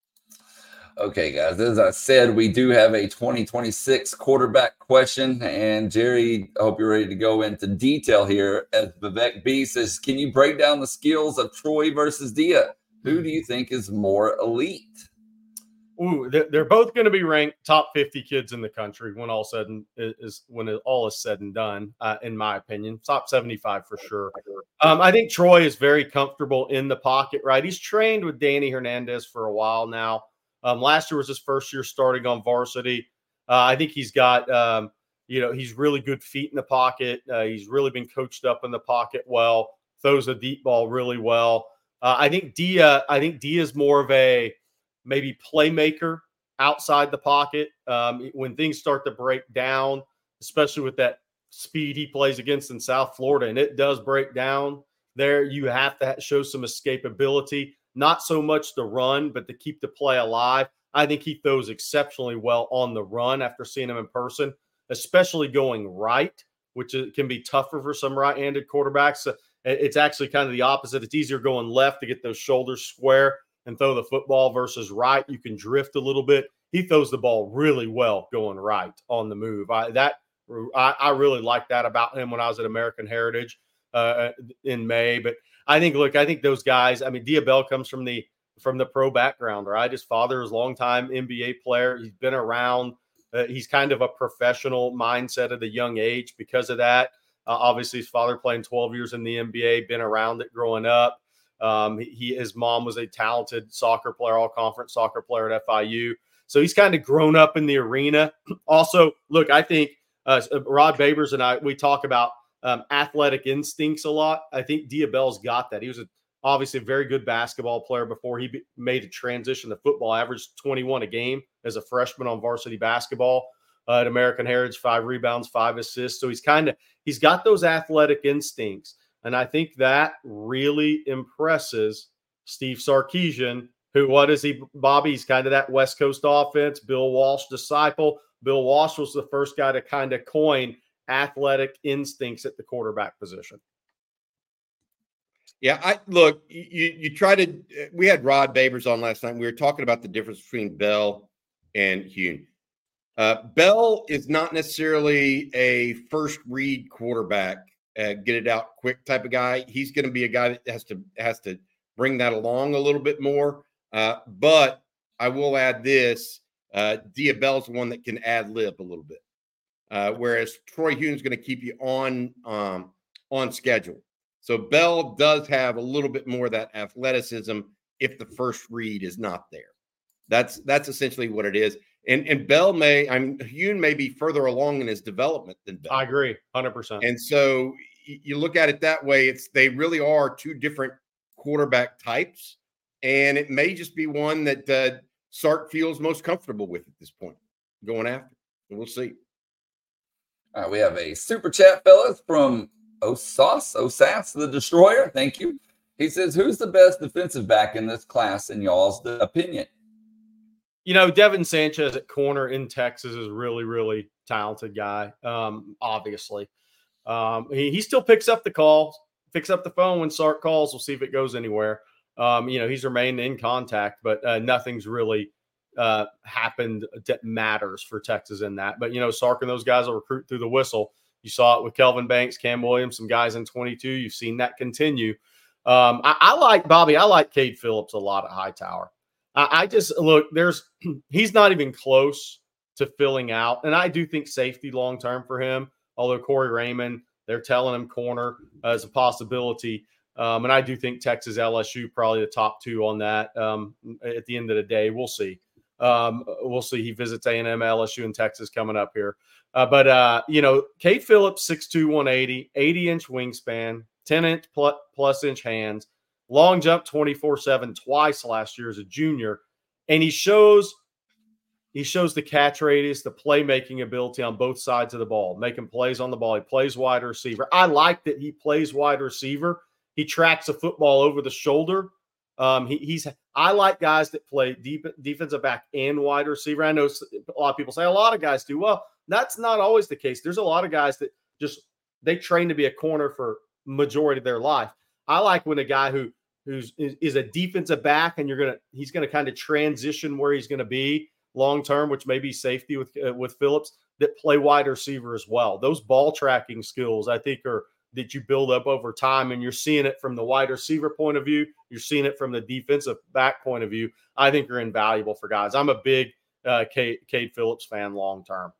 Okay, guys, as I said, we do have a 2026 quarterback question. And Jerry, I hope you're ready to go into detail here. As Vivek B says, can you break down the skills of Troy versus Dia? Who do you think is more elite? Ooh, they're both going to be ranked top 50 kids in the country when all is said and done. In my opinion, top 75 for sure. I think Troy is very comfortable in the pocket. Right, he's trained with Danny Hernandez for a while now. Last year was his first year starting on varsity. I think he's got he's really good feet in the pocket. He's really been coached up in the pocket well. Throws a deep ball really well. I think Dia is more of a maybe playmaker outside the pocket. When things start to break down, especially with that speed he plays against in South Florida, and it does break down there, you have to show some escapability, not so much the run, but to keep the play alive. I think he throws exceptionally well on the run after seeing him in person, especially going right, which can be tougher for some right-handed quarterbacks. So it's actually kind of the opposite. It's easier going left to get those shoulders square and throw the football versus right. You can drift a little bit. He throws the ball really well going right on the move. I really like that about him when I was at American Heritage in May. But I think those guys, Dia Bell comes from the pro background, right? His father is a longtime NBA player. He's been around. He's kind of a professional mindset at a young age because of that. Obviously, his father playing 12 years in the NBA, been around it growing up. His mom was a talented soccer player, all-conference soccer player at FIU. So he's kind of grown up in the arena. Also, look, I think Rod Babers and we talk about athletic instincts a lot. I think Dia Bell's got that. He was obviously a very good basketball player before he made a transition to football, averaged 21 a game as a freshman on varsity basketball at American Heritage, 5 rebounds, 5 assists. So he's got those athletic instincts. And I think that really impresses Steve Sarkisian, who, what is he, Bobby? He's kind of that West Coast offense, Bill Walsh disciple. Bill Walsh was the first guy to kind of coin athletic instincts at the quarterback position. Yeah, you we had Rod Babers on last night. We were talking about the difference between Bell and Hune. Bell is not necessarily a first read quarterback, get it out quick type of guy. He's going to be a guy that has to bring that along a little bit more. But I will add this: Dia Bell's the one that can ad lib a little bit, whereas Troy Hune's going to keep you on schedule. So Bell does have a little bit more of that athleticism if the first read is not there. That's essentially what it is. And Hune may be further along in his development than Bell. I agree, 100%. And so you look at it that way. They really are two different quarterback types, and it may just be one that Sark feels most comfortable with at this point, going after. And we'll see. All right, we have a super chat, fellas, from Osas the Destroyer. Thank you. He says, "Who's the best defensive back in this class in y'all's opinion?" Devin Sanchez at corner in Texas is a really, really talented guy. Obviously, he still picks up the calls, picks up the phone when Sark calls. We'll see if it goes anywhere. He's remained in contact, but nothing's really happened that matters for Texas in that. But, Sark and those guys will recruit through the whistle. You saw it with Kelvin Banks, Cam Williams, some guys in 22. You've seen that continue. I like Cade Phillips a lot at Hightower. He's not even close to filling out. And I do think safety long-term for him, although Corey Raymond, they're telling him corner as a possibility. And I do think Texas, LSU, probably the top two on that. At the end of the day, we'll see. We'll see. He visits A&M, LSU, and Texas coming up here. But Cade Phillips, 6'2", 180, 80-inch wingspan, 10-inch plus inch hands, long jump 24/7 twice last year as a junior. And he shows the catch radius, the playmaking ability on both sides of the ball, making plays on the ball. He plays wide receiver. I like that he plays wide receiver. He tracks a football over the shoulder. I like guys that play defensive back and wide receiver. I know a lot of people say a lot of guys do. Well, that's not always the case. There's a lot of guys that they train to be a corner for majority of their life. I like when a guy who is a defensive back and he's gonna kind of transition where he's gonna be long term, which may be safety with Phillips, that play wide receiver as well. Those ball tracking skills, I think, are that you build up over time, and you're seeing it from the wide receiver point of view. You're seeing it from the defensive back point of view. I think are invaluable for guys. I'm a big Cade Phillips fan long term.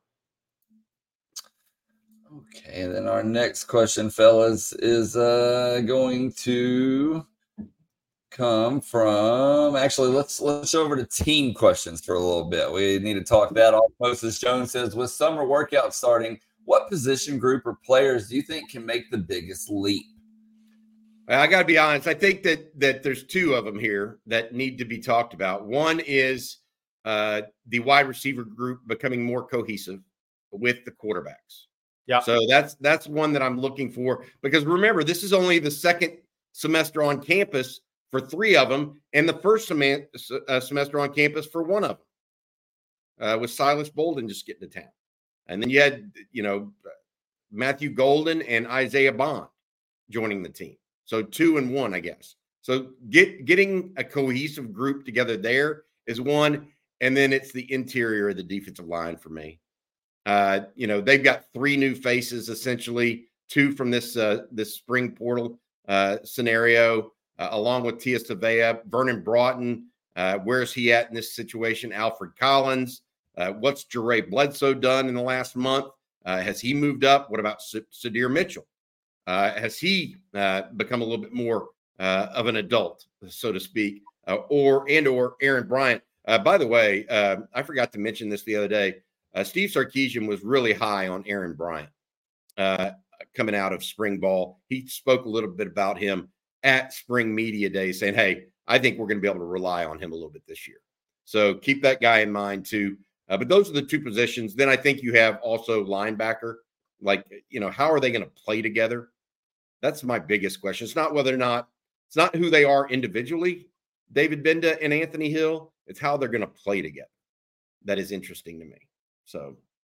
Okay, then our next question, fellas, is going to come from. Actually, let's go over to team questions for a little bit. We need to talk that off. Moses Jones says, with summer workouts starting, what position group or players do you think can make the biggest leap? I got to be honest. I think that there's two of them here that need to be talked about. One is the wide receiver group becoming more cohesive with the quarterbacks. Yeah. So that's one that I'm looking for, because remember, this is only the second semester on campus for three of them, and the first semester on campus for one of them, with Silas Bolden just getting to town. And then you had, Matthew Golden and Isaiah Bond joining the team. So 2 and 1, I guess. So getting a cohesive group together there is one, and then it's the interior of the defensive line for me. They've got 3 new faces, essentially 2 from this spring portal scenario, along with Tia Savea, Vernon Broughton. Where's he at in this situation? Alfred Collins. What's Jeray Bledsoe done in the last month? Has he moved up? What about Sadir Mitchell? Has he become a little bit more of an adult, so to speak, or Aaron Bryant? By the way, I forgot to mention this the other day. Steve Sarkisian was really high on Aaron Bryant coming out of spring ball. He spoke a little bit about him at spring media day, saying, hey, I think we're going to be able to rely on him a little bit this year. So keep that guy in mind too. But those are the 2 positions. Then I think you have also linebacker. Like, how are they going to play together? That's my biggest question. It's not it's not who they are individually, David Benda and Anthony Hill. It's how they're going to play together. That is interesting to me. So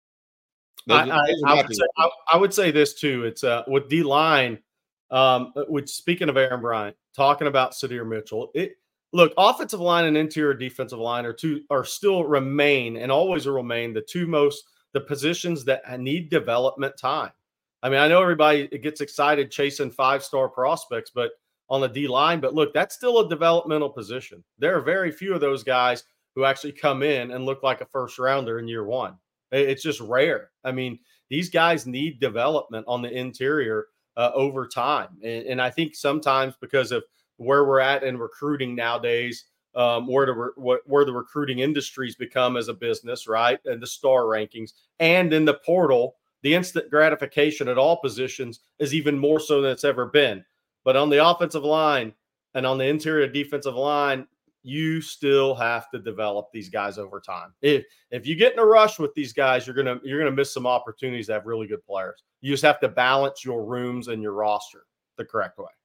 I would say this too. It's with D-line, speaking of Aaron Bryant, talking about Sadir Mitchell, look, offensive line and interior defensive line are still remain and always will remain the positions that need development time. I mean, I know everybody gets excited chasing 5-star prospects, but on the D line, but look, that's still a developmental position. There are very few of those guys who actually come in and look like a first rounder in year 1. It's just rare. I mean, these guys need development on the interior over time. And I think sometimes because of where we're at in recruiting nowadays, where the recruiting industries become as a business, right? And the star rankings, and in the portal, the instant gratification at all positions is even more so than it's ever been. But on the offensive line and on the interior defensive line, you still have to develop these guys over time. If you get in a rush with these guys, you're gonna miss some opportunities to have really good players. You just have to balance your rooms and your roster the correct way.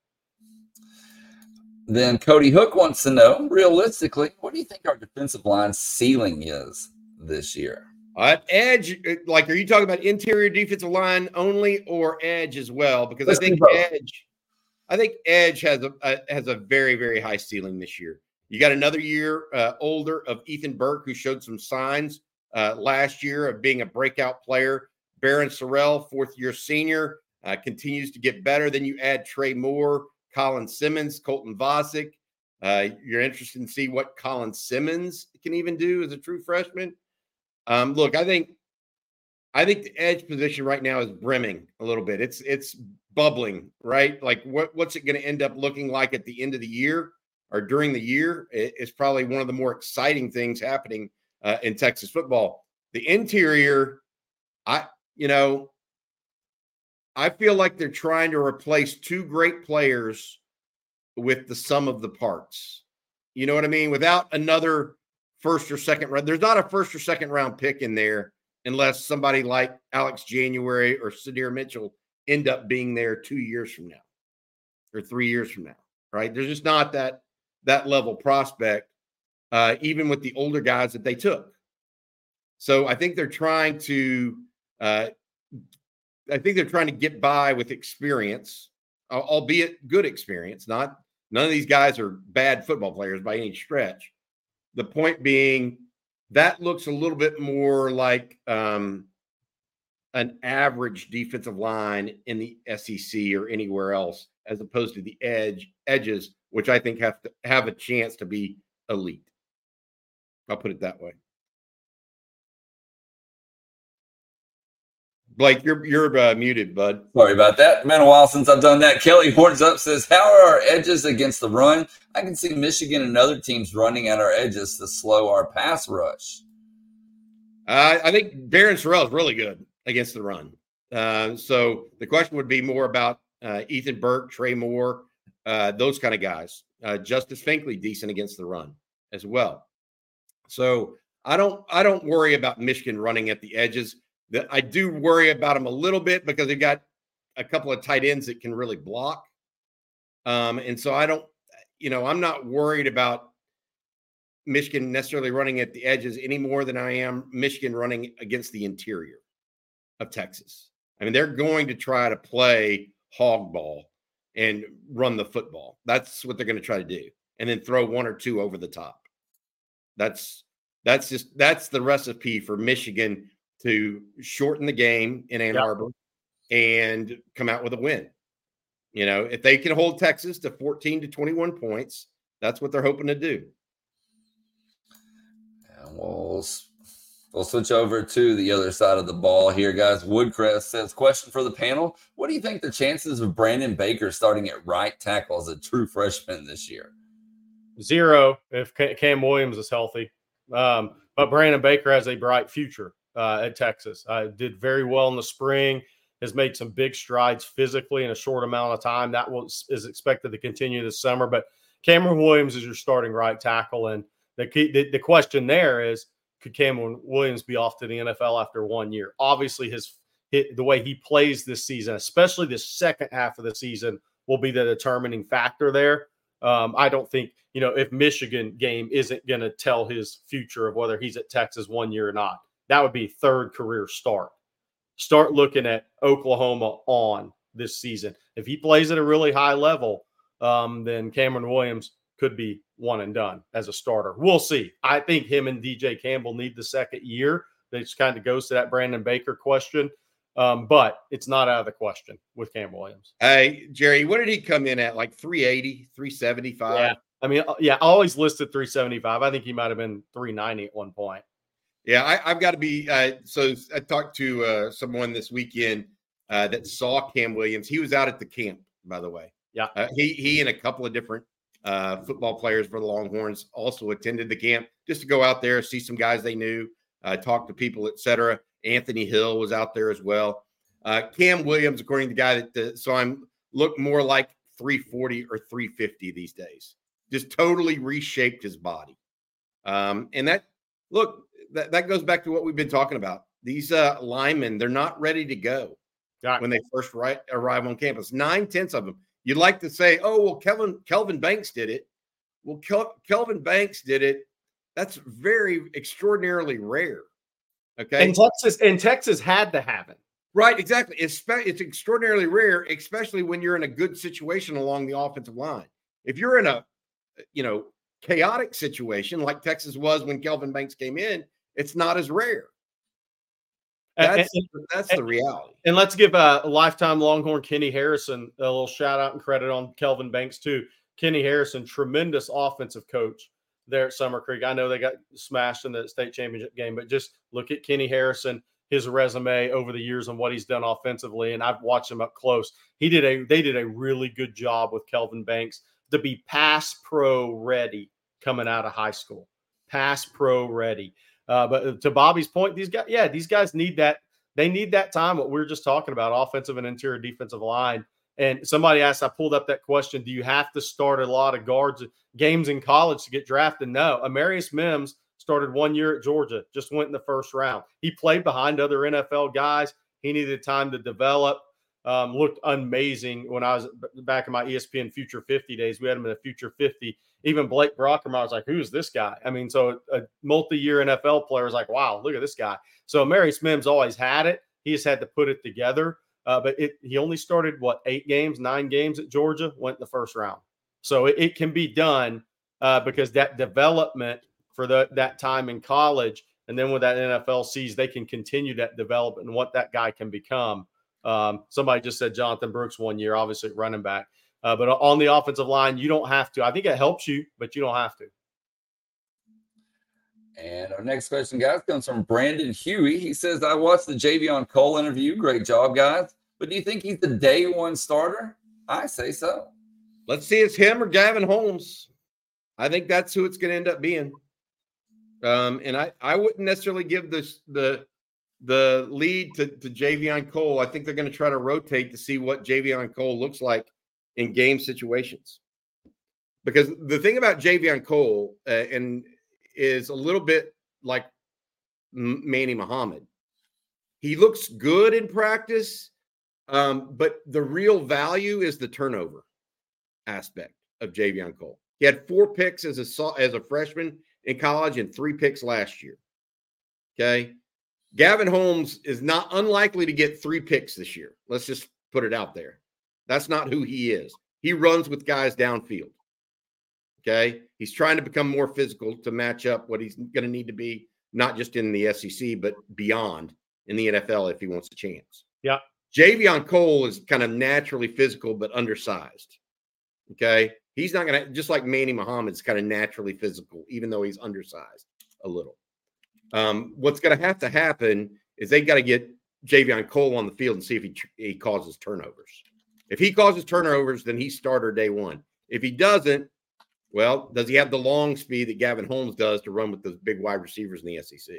Then Cody Hook wants to know, realistically, what do you think our defensive line ceiling is this year? Edge, are you talking about interior defensive line only or edge as well? Because I think I think edge has a very, very high ceiling this year. You got another year older of Ethan Burke, who showed some signs last year of being a breakout player. Barron Sorrell, fourth-year senior, continues to get better. Then you add Trey Moore, Colin Simmons, Colton Vasek. You're interested in see what Colin Simmons can even do as a true freshman. Look, I think the edge position right now is brimming a little bit. It's bubbling, right? Like what's it going to end up looking like at the end of the year or during the year? It's probably one of the more exciting things happening in Texas football. The interior, I feel like they're trying to replace two great players with the sum of the parts. You know what I mean? Without another first or second round. There's not a first or second round pick in there unless somebody like Alex January or Sydir Mitchell end up being there 2 years from now or 3 years from now, right? There's just not that level prospect, even with the older guys that they took. So I think they're trying to get by with experience, albeit good experience. None of these guys are bad football players by any stretch. The point being, that looks a little bit more like an average defensive line in the SEC or anywhere else, as opposed to the edges, which I think have to have a chance to be elite. I'll put it that way. Blake, you're muted, bud. Sorry about that. Been a while since I've done that. Kelly Horns Up says, how are our edges against the run? I can see Michigan and other teams running at our edges to slow our pass rush. I think Barron Sorrell is really good against the run. So the question would be more about Ethan Burke, Trey Moore, those kind of guys. Justice Finkley, decent against the run as well. So I don't worry about Michigan running at the edges. I do worry about them a little bit because they've got a couple of tight ends that can really block. And so I'm not worried about Michigan necessarily running at the edges any more than I am Michigan running against the interior of Texas. I mean, they're going to try to play hog ball and run the football. That's what they're going to try to do. And then throw one or two over the top. That's the recipe for Michigan to shorten the game in Ann Arbor and come out with a win. You know, if they can hold Texas to 14 to 21 points, that's what they're hoping to do. And we'll switch over to the other side of the ball here, guys. Woodcrest says, question for the panel. What do you think the chances of Brandon Baker starting at right tackle as a true freshman this year? 0 if Cam Williams is healthy. But Brandon Baker has a bright future at Texas. Did very well in the spring, has made some big strides physically in a short amount of time. That is expected to continue this summer. But Cameron Williams is your starting right tackle. And the question there is, could Cameron Williams be off to the NFL after 1 year? Obviously, the way he plays this season, especially the second half of the season, will be the determining factor there. I don't think, if Michigan game isn't going to tell his future of whether he's at Texas 1 year or not. That would be third career start. Start looking at Oklahoma on this season. If he plays at a really high level, then Cameron Williams could be one and done as a starter. We'll see. I think him and DJ Campbell need the second year. That just kind of goes to that Brandon Baker question. But it's not out of the question with Cam Williams. Hey, Jerry, what did he come in at? Like 380, 375? Yeah. I mean, always listed 375. I think he might have been 390 at one point. Yeah, I've got to be so I talked to someone this weekend that saw Cam Williams. He was out at the camp, by the way. Yeah. He and a couple of different football players for the Longhorns also attended the camp just to go out there, see some guys they knew, talk to people, etc. Anthony Hill was out there as well. Cam Williams, according to the guy that look more like 340 or 350 these days. Just totally reshaped his body. And that goes back to what we've been talking about. These linemen, they're not ready to go when they first arrive on campus. 9/10 of them. You'd like to say, oh, well, Kelvin Banks did it. Well, Kelvin Banks did it. That's very extraordinarily rare. Okay. And Texas had to have it. Right, exactly. It's extraordinarily rare, especially when you're in a good situation along the offensive line. If you're in a, chaotic situation like Texas was when Kelvin Banks came in, it's not as rare. That's the reality. And let's give a lifetime Longhorn Kenny Harrison a little shout out and credit on Kelvin Banks too. Kenny Harrison, tremendous offensive coach there at Summer Creek. I know they got smashed in the state championship game, but just look at Kenny Harrison, his resume over the years and what he's done offensively. And I've watched him up close. They did a really good job with Kelvin Banks to be pass pro ready coming out of high school, pass pro ready. But to Bobby's point, these guys need that. They need that time. What we were just talking about, offensive and interior defensive line. And somebody asked, I pulled up that question, do you have to start a lot of guards games in college to get drafted? No. Amarius Mims started 1 year at Georgia, just went in the first round. He played behind other NFL guys. He needed time to develop. Looked amazing when I was back in my ESPN Future 50 days. We had him in the Future 50. Even Blake Brockerman, I was like, who's this guy? I mean, so a multi-year NFL player is like, wow, look at this guy. So Amarius Mims always had it. He just had to put it together. But he only started, 9 games at Georgia, went in the first round. So it can be done because that development for that time in college, and then when that NFL sees they can continue that development and what that guy can become. Somebody just said Jonathan Brooks 1 year, obviously running back. But on the offensive line, you don't have to. I think it helps you, but you don't have to. And our next question, guys, comes from Brandon Huey. He says, I watched the Javion Cole interview. Great job, guys. But do you think he's the day one starter? I say so. Let's see, it's him or Gavin Holmes. I think that's who it's going to end up being. And I wouldn't necessarily give the lead to Javion Cole. I think they're going to try to rotate to see what Javion Cole looks like in game situations. Because the thing about Javion Cole and is a little bit like Manny Muhammad. He looks good in practice, but the real value is the turnover aspect of Javion Cole. He had 4 picks as a freshman in college and 3 picks last year. Okay. Gavin Holmes is not unlikely to get 3 picks this year. Let's just put it out there. That's not who he is. He runs with guys downfield. Okay. He's trying to become more physical to match up what he's going to need to be, not just in the SEC, but beyond in the NFL if he wants a chance. Yeah. Javion Cole is kind of naturally physical, but undersized. Okay. He's not going to, just like Manny Muhammad's kind of naturally physical, even though he's undersized a little. What's going to happen is they got to get Javion Cole on the field and see if he causes turnovers. If he causes turnovers, then he's starter day one. If he doesn't, well, does he have the long speed that Gavin Holmes does to run with those big wide receivers in the SEC?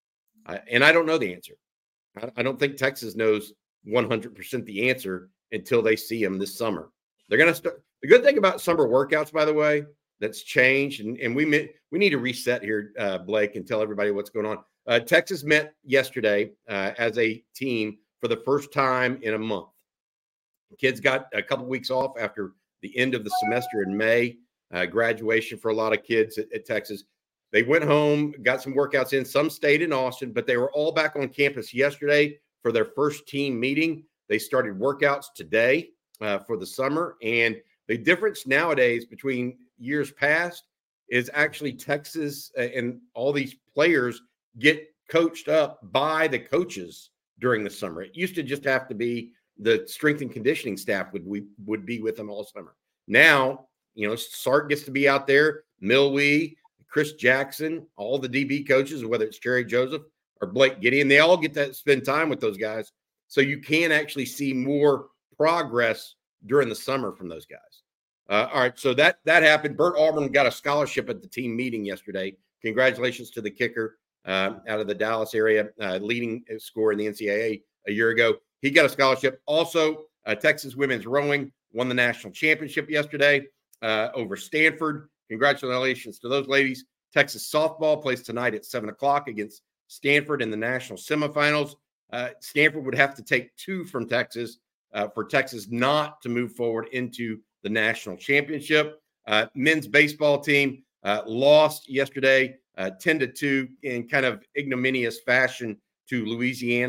And I don't know the answer. I don't think Texas knows 100% the answer until they see him this summer. They're going to start. The good thing about summer workouts, by the way, that's changed, and we need to reset here, Blake, and tell everybody what's going on. Texas met yesterday as a team for the first time in a month. Kids got a couple weeks off after the end of the semester in May, graduation for a lot of kids at Texas. They went home, got some workouts in. Some stayed in Austin, but they were all back on campus yesterday for their first team meeting. They started workouts today for the summer, and the difference nowadays between years past is actually Texas and all these players get coached up by the coaches during the summer. It used to just have to be the strength and conditioning staff would be with them all summer. Now, Sark gets to be out there, Milwee, Chris Jackson, all the DB coaches, whether it's Jerry Joseph or Blake Gideon, they all get to spend time with those guys. So you can actually see more progress during the summer from those guys. All right, so that happened. Bert Auburn got a scholarship at the team meeting yesterday. Congratulations to the kicker out of the Dallas area, leading scorer in the NCAA a year ago. He got a scholarship. Also, Texas women's rowing won the national championship yesterday over Stanford. Congratulations to those ladies. Texas softball plays tonight at 7 o'clock against Stanford in the national semifinals. Stanford would have to take 2 from Texas for Texas not to move forward into the national championship. Men's baseball team lost yesterday 10-2 in kind of ignominious fashion to Louisiana.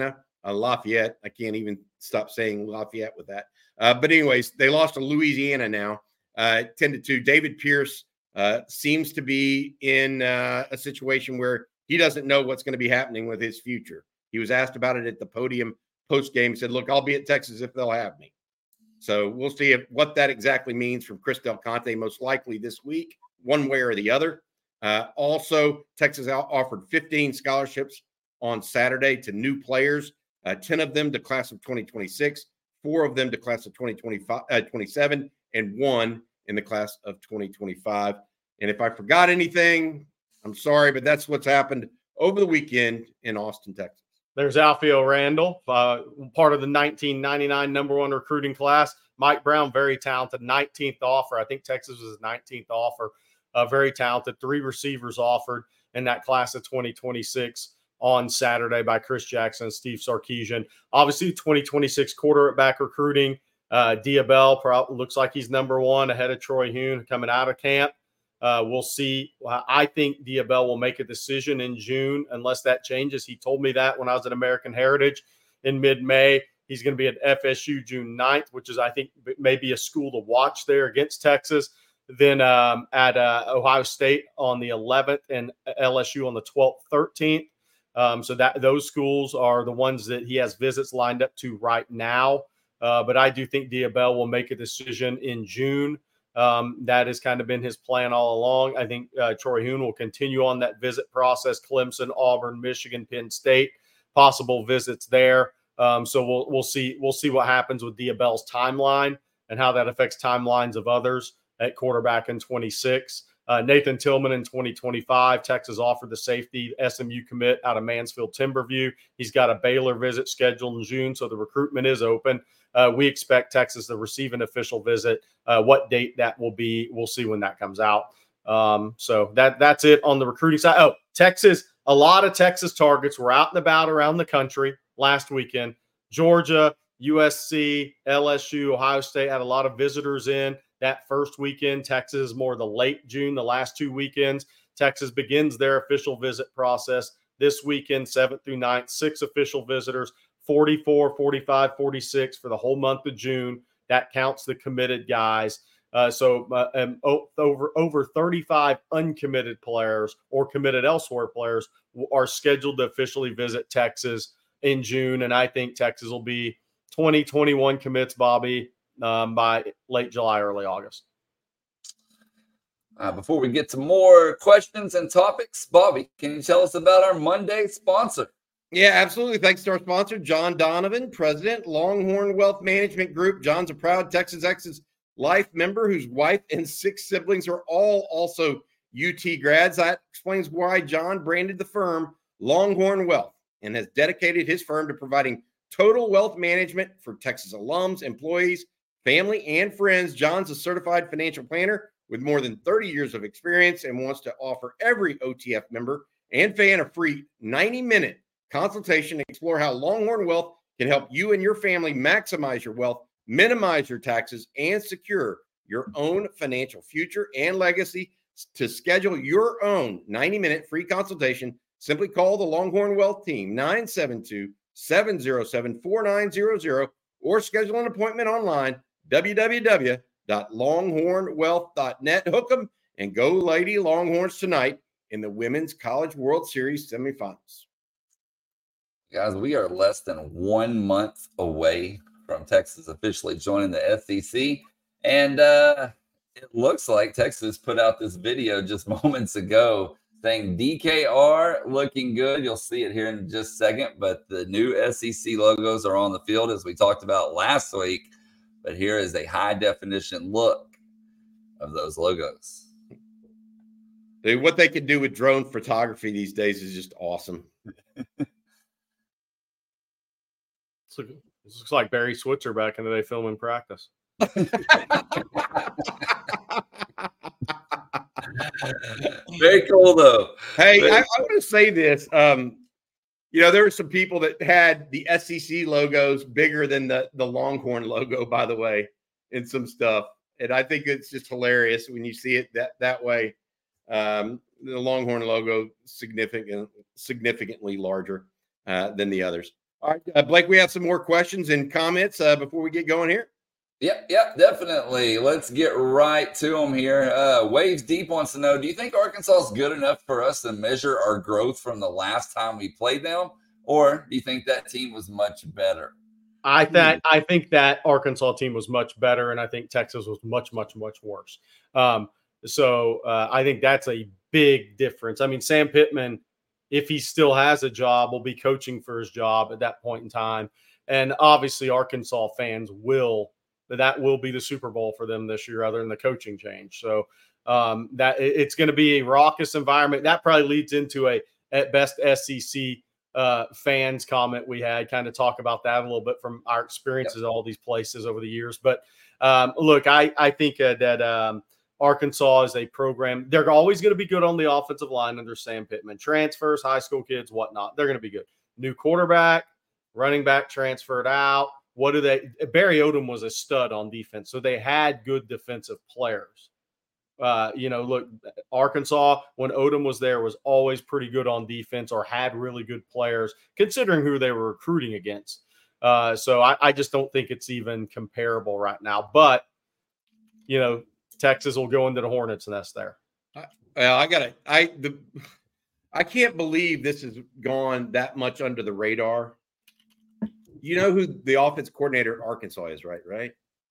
Lafayette. I can't even stop saying Lafayette with that. But anyways, they lost to Louisiana now, 10-2. David Pierce seems to be in a situation where he doesn't know what's going to be happening with his future. He was asked about it at the podium post-game. He said, look, I'll be at Texas if they'll have me. So we'll see what that exactly means from Chris Del Conte, most likely this week, one way or the other. Also, Texas offered 15 scholarships on Saturday to new players, 10 of them to class of 2026, 4 of them to class of 2027, and 1 in the class of 2025. And if I forgot anything, I'm sorry, but that's what's happened over the weekend in Austin, Texas. There's Alfio Randall, part of the 1999 number 1 recruiting class. Mike Brown, very talented, 19th offer. I think Texas was his 19th offer. Very talented. 3 receivers offered in that class of 2026 on Saturday by Chris Jackson and Steve Sarkisian. Obviously, 2026 quarterback recruiting. Diabell looks like he's number 1 ahead of Troy Huhn coming out of camp. We'll see. I think Diabell will make a decision in June unless that changes. He told me that when I was at American Heritage in mid-May. He's going to be at FSU June 9th, which is, I think, maybe a school to watch there against Texas. Then at Ohio State on the 11th and LSU on the 12th, 13th. So that those schools are the ones that he has visits lined up to right now. But I do think Diabell will make a decision in June. That has kind of been his plan all along. I think Troy Huhn will continue on that visit process. Clemson, Auburn, Michigan, Penn State, possible visits there. So we'll see what happens with Diabell's timeline and how that affects timelines of others at quarterback in 26. Nathan Tillman in 2025. Texas offered the safety SMU commit out of Mansfield Timberview. He's got a Baylor visit scheduled in June, so the recruitment is open. We expect Texas to receive an official visit. What date that will be, we'll see when that comes out. So that's it on the recruiting side. Oh, Texas, a lot of Texas targets were out and about around the country last weekend. Georgia, USC, LSU, Ohio State had a lot of visitors in that first weekend. Texas is more the late June, the last 2 weekends. Texas begins their official visit process this weekend, 7th through 9th, 6 official visitors, 44, 45, 46 for the whole month of June. That counts the committed guys. Over 35 uncommitted players or committed elsewhere players are scheduled to officially visit Texas in June. And I think Texas will be 2021 commits, Bobby, by late July, early August. Before we get to more questions and topics, Bobby, can you tell us about our Monday sponsor? Yeah, absolutely. Thanks to our sponsor, John Donovan, President, Longhorn Wealth Management Group. John's a proud Texas Exes Life member whose wife and 6 siblings are all also UT grads. That explains why John branded the firm Longhorn Wealth and has dedicated his firm to providing total wealth management for Texas alums, employees, family, and friends. John's a certified financial planner with more than 30 years of experience and wants to offer every OTF member and fan a free 90-minute consultation to explore how Longhorn Wealth can help you and your family maximize your wealth, minimize your taxes, and secure your own financial future and legacy. To schedule your own 90-minute free consultation, simply call the Longhorn Wealth team, 972-707-4900, or schedule an appointment online, www.longhornwealth.net. Hook 'em and go Lady Longhorns tonight in the Women's College World Series semifinals. Guys, we are less than 1 month away from Texas officially joining the SEC. And it looks like Texas put out this video just moments ago saying DKR looking good. You'll see it here in just a second. But the new SEC logos are on the field, as we talked about last week. But here is a high-definition look of those logos. What they can do with drone photography these days is just awesome. This looks like Barry Switzer back in the day filming practice. Very cool, though. Hey, I want to say this. There were some people that had the SEC logos bigger than the Longhorn logo, by the way, in some stuff. And I think it's just hilarious when you see it that way. The Longhorn logo significantly larger than the others. All right, Blake, we have some more questions and comments before we get going here. Yep, definitely. Let's get right to them here. Waves Deep wants to know, do you think Arkansas is good enough for us to measure our growth from the last time we played them? Or do you think that team was much better? I think that Arkansas team was much better, and I think Texas was much, much, much worse. So I think that's a big difference. I mean, Sam Pittman, if he still has a job, will be coaching for his job at that point in time. And obviously Arkansas fans that will be the Super Bowl for them this year, other than the coaching change. So that it's going to be a raucous environment. That probably leads into a, at best, SEC fans comment we had, kind of talk about that a little bit from our experiences at all these places over the years. But look, I think that Arkansas is a program. They're always going to be good on the offensive line under Sam Pittman. Transfers, high school kids, whatnot. They're going to be good. New quarterback, running back transferred out. Barry Odom was a stud on defense. So they had good defensive players. Look, Arkansas, when Odom was there, was always pretty good on defense or had really good players, considering who they were recruiting against. So I just don't think it's even comparable right now. But, Texas will go into the Hornets' nest there. I can't believe this has gone that much under the radar. You know who the offense coordinator at Arkansas is, right?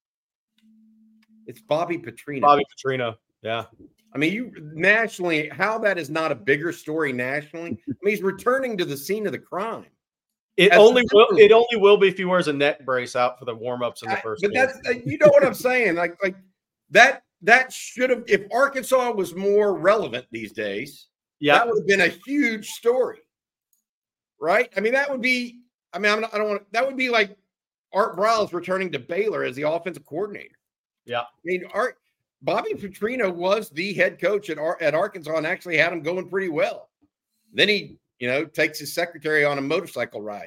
It's Bobby Petrino. Bobby Petrino, yeah. I mean, nationally, how that is not a bigger story nationally. I mean, he's returning to the scene of the crime. It only will be if he wears a neck brace out for the warm-ups in the first game. But that's you know what I'm saying? Like that should have, if Arkansas was more relevant these days, that would have been a huge story. Right? I mean, that would be that would be like Art Briles returning to Baylor as the offensive coordinator. Yeah. I mean, Bobby Petrino was the head coach at Arkansas and actually had him going pretty well. Then he, takes his secretary on a motorcycle ride,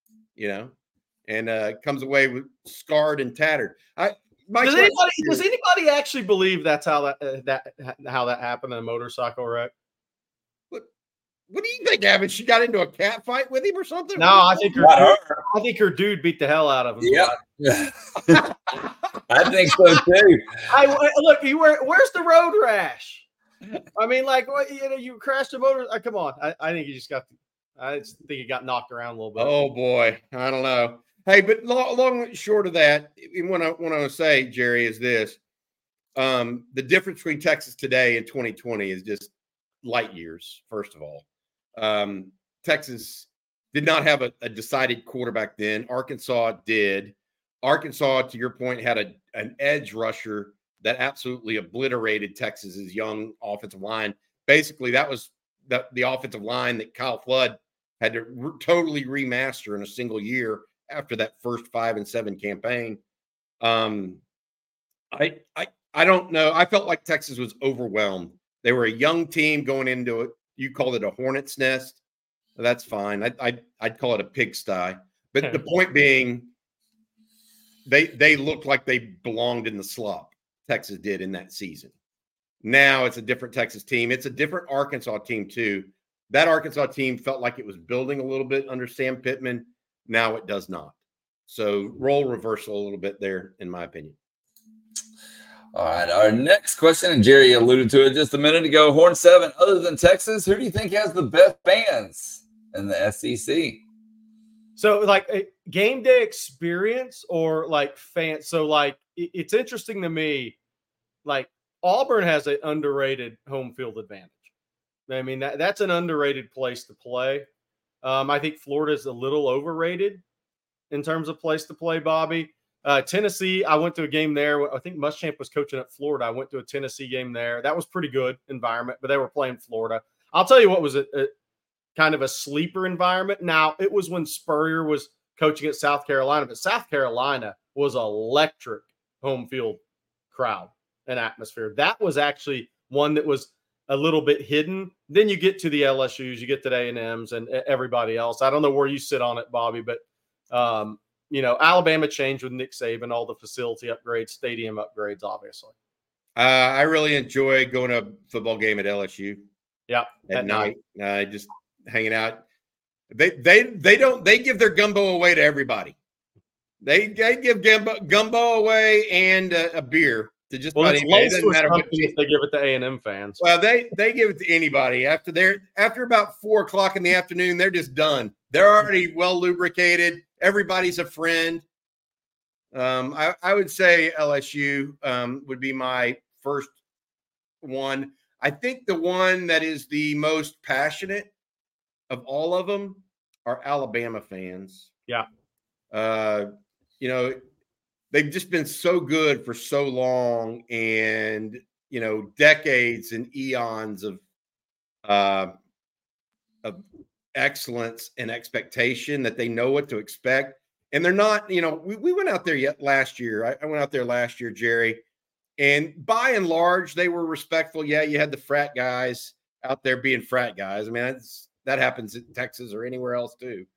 and comes away with scarred and tattered. Does anybody actually believe that's how that happened in a motorcycle wreck? What do you think happened? She got into a cat fight with him or something? No, I think her dude beat the hell out of him. Yeah. I think so too. Look, where's the road rash? I mean, you crashed a motor. Come on. I think I just think he got knocked around a little bit. Oh boy. I don't know. Hey, but long and short of that, what I want to say, Jerry, is this. The difference between Texas today and 2020 is just light years, first of all. Texas did not have a decided quarterback then. Arkansas did. Arkansas, to your point, had an edge rusher that absolutely obliterated Texas's young offensive line. Basically, that was the offensive line that Kyle Flood had to totally remaster in a single year after that first 5-7 campaign. I don't know. I felt like Texas was overwhelmed. They were a young team going into it. You called it a hornet's nest. That's fine. I'd call it a pigsty. But the point being, they looked like they belonged in the slop. Texas did in that season. Now it's a different Texas team. It's a different Arkansas team too. That Arkansas team felt like it was building a little bit under Sam Pittman. Now it does not. So role reversal a little bit there, in my opinion. All right, our next question, and Jerry alluded to it just a minute ago. Horn 7, other than Texas, who do you think has the best fans in the SEC? So, a game day experience or fans? So, it's interesting to me. Auburn has an underrated home field advantage. I mean, that's an underrated place to play. I think Florida's a little overrated in terms of place to play, Bobby. Tennessee, I went to a game there. I think Muschamp was coaching at Florida. I went to a Tennessee game there. That was pretty good environment, but they were playing Florida. I'll tell you what was a kind of a sleeper environment. Now, it was when Spurrier was coaching at South Carolina, but South Carolina was electric home field crowd and atmosphere. That was actually one that was a little bit hidden. Then you get to the LSUs, you get to the A&Ms and everybody else. I don't know where you sit on it, Bobby, but Alabama changed with Nick Saban, all the facility upgrades, stadium upgrades, obviously. I really enjoy going to a football game at LSU. Yeah. At night. Just hanging out. They give their gumbo away to everybody. They give gumbo away and a beer to just about anybody. It doesn't matter what if they give it to A&M fans. Well, they give it to anybody after about 4:00 in the afternoon. They're just done. They're already well lubricated. Everybody's a friend. I would say LSU would be my first one. I think the one that is the most passionate of all of them are Alabama fans. Yeah. They've just been so good for so long, and, decades and eons of excellence and expectation that they know what to expect. And they're not, we went out there last year. I went out there last year, Jerry, and by and large, they were respectful. Yeah, you had the frat guys out there being frat guys. I mean, that happens in Texas or anywhere else too.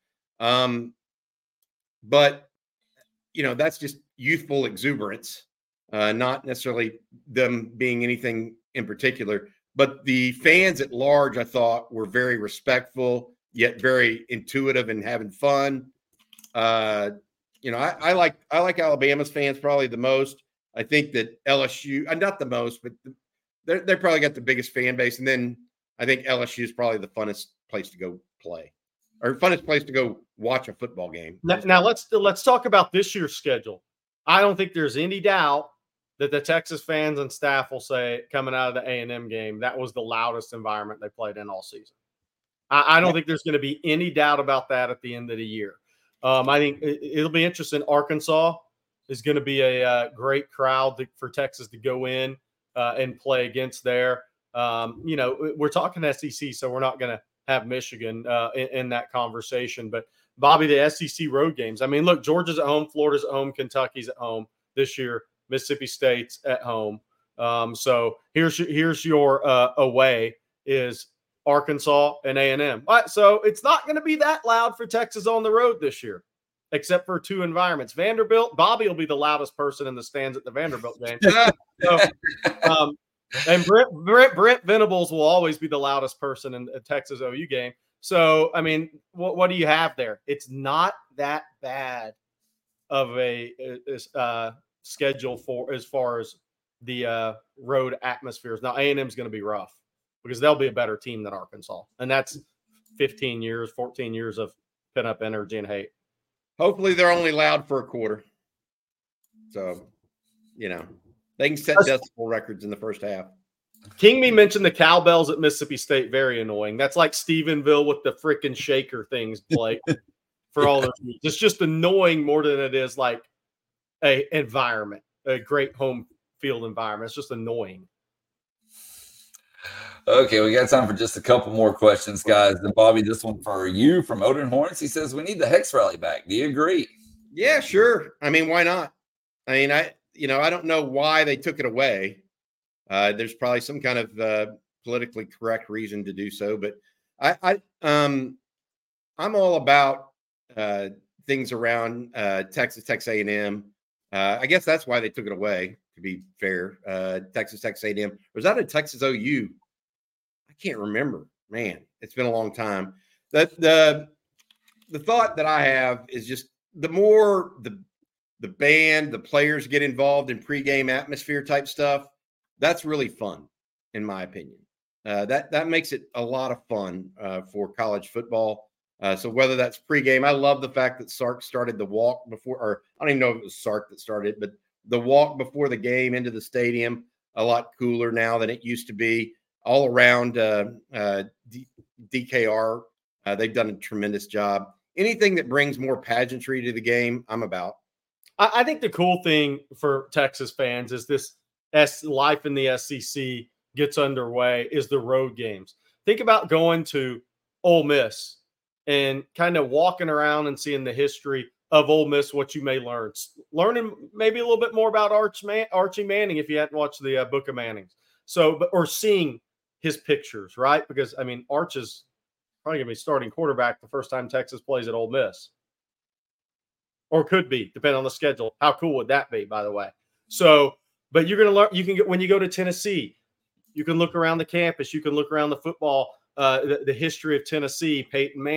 But, that's just youthful exuberance, not necessarily them being anything in particular. But the fans at large, I thought, were very respectful, yet very intuitive and having fun. I like Alabama's fans probably the most. I think that LSU, not the most, but they probably got the biggest fan base. And then I think LSU is probably the funnest place to go play, or funnest place to go watch a football game. Now let's talk about this year's schedule. I don't think there's any doubt that the Texas fans and staff will say, coming out of the A&M game, that was the loudest environment they played in all season. I don't think there's going to be any doubt about that at the end of the year. I think it'll be interesting. Arkansas is going to be a great crowd for Texas to go in and play against there. We're talking SEC, so we're not going to have Michigan in that conversation. But, Bobby, the SEC road games. I mean, look, Georgia's at home, Florida's at home, Kentucky's at home this year, Mississippi State's at home. So here's your away is Arkansas and A&M. So it's not going to be that loud for Texas on the road this year, except for two environments. Vanderbilt, Bobby will be the loudest person in the stands at the Vanderbilt game. And Brent Venables will always be the loudest person in a Texas OU game. So, I mean, what do you have there? It's not that bad of a schedule for as far as the road atmospheres. Now, A&M is going to be rough because they'll be a better team than Arkansas. And that's 14 years of pent-up energy and hate. Hopefully they're only loud for a quarter. So, they can set decibel records in the first half. Kingme mentioned the cowbells at Mississippi State. Very annoying. That's like Stephenville with the freaking shaker things, Blake, for all those years. It's just annoying more than it is like a environment, a great home field environment. It's just annoying. Okay, we got time for just a couple more questions, guys. And Bobby, this one for you from Odin Horns. He says, we need the Hex Rally back. Do you agree? Yeah, sure. I mean, why not? I mean, I don't know why they took it away. There's probably some kind of politically correct reason to do so, but I'm all about things around Texas A&M. I guess that's why they took it away. To be fair, Texas A&M. Was that a Texas OU? I can't remember. Man, it's been a long time. The thought that I have is just the more the band, the players get involved in pregame atmosphere type stuff, that's really fun, in my opinion. That makes it a lot of fun for college football. So whether that's pregame, I love the fact that Sark started the walk before, or I don't even know if it was Sark that started, but the walk before the game into the stadium, a lot cooler now than it used to be. All around DKR, they've done a tremendous job. Anything that brings more pageantry to the game, I'm about. I think the cool thing for Texas fans is this life in the SEC gets underway is the road games. Think about going to Ole Miss and kind of walking around and seeing the history of Ole Miss, what you may learn. Learning maybe a little bit more about Archie Manning if you hadn't watched the Book of Mannings. Or seeing his pictures, right? Because, I mean, Arch is probably going to be starting quarterback the first time Texas plays at Ole Miss. Or could be, depending on the schedule. How cool would that be, by the way? So, but you're going to learn. You can get when you go to Tennessee, you can look around the campus. You can look around the football, the history of Tennessee, Peyton Manning,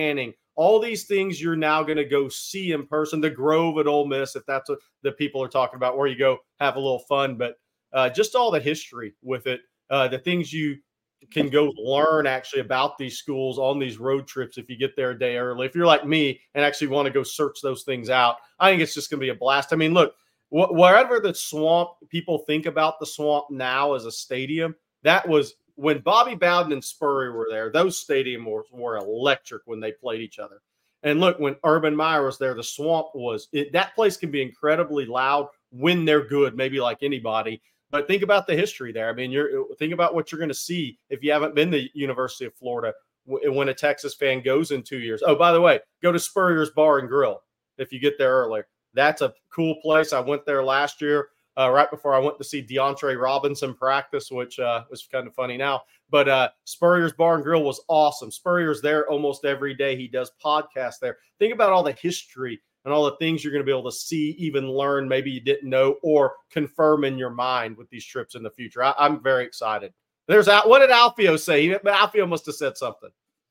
All these things you're now going to go see in person. The Grove at Ole Miss, if that's what the people are talking about, where you go have a little fun. But just all the history with it, the things you can go learn actually about these schools on these road trips if you get there a day early. If you're like me and actually want to go search those things out, I think it's just going to be a blast. I mean, look, wherever the Swamp, people think about the Swamp now as a stadium, that was when Bobby Bowden and Spurrier were there. Those stadiums were electric when they played each other. And look, when Urban Meyer was there, the Swamp was that place can be incredibly loud when they're good, maybe like anybody. But think about the history there. I mean, think about what you're going to see if you haven't been to University of Florida when a Texas fan goes in 2 years. Oh, by the way, go to Spurrier's Bar and Grill if you get there early. That's a cool place. I went there last year, right before I went to see DeAndre Robinson practice, which was kind of funny now. But Spurrier's Bar and Grill was awesome. Spurrier's there almost every day. He does podcasts there. Think about all the history and all the things you're going to be able to see, even learn, maybe you didn't know, or confirm in your mind with these trips in the future. I'm very excited. What did Alfio say? Alfio must have said something.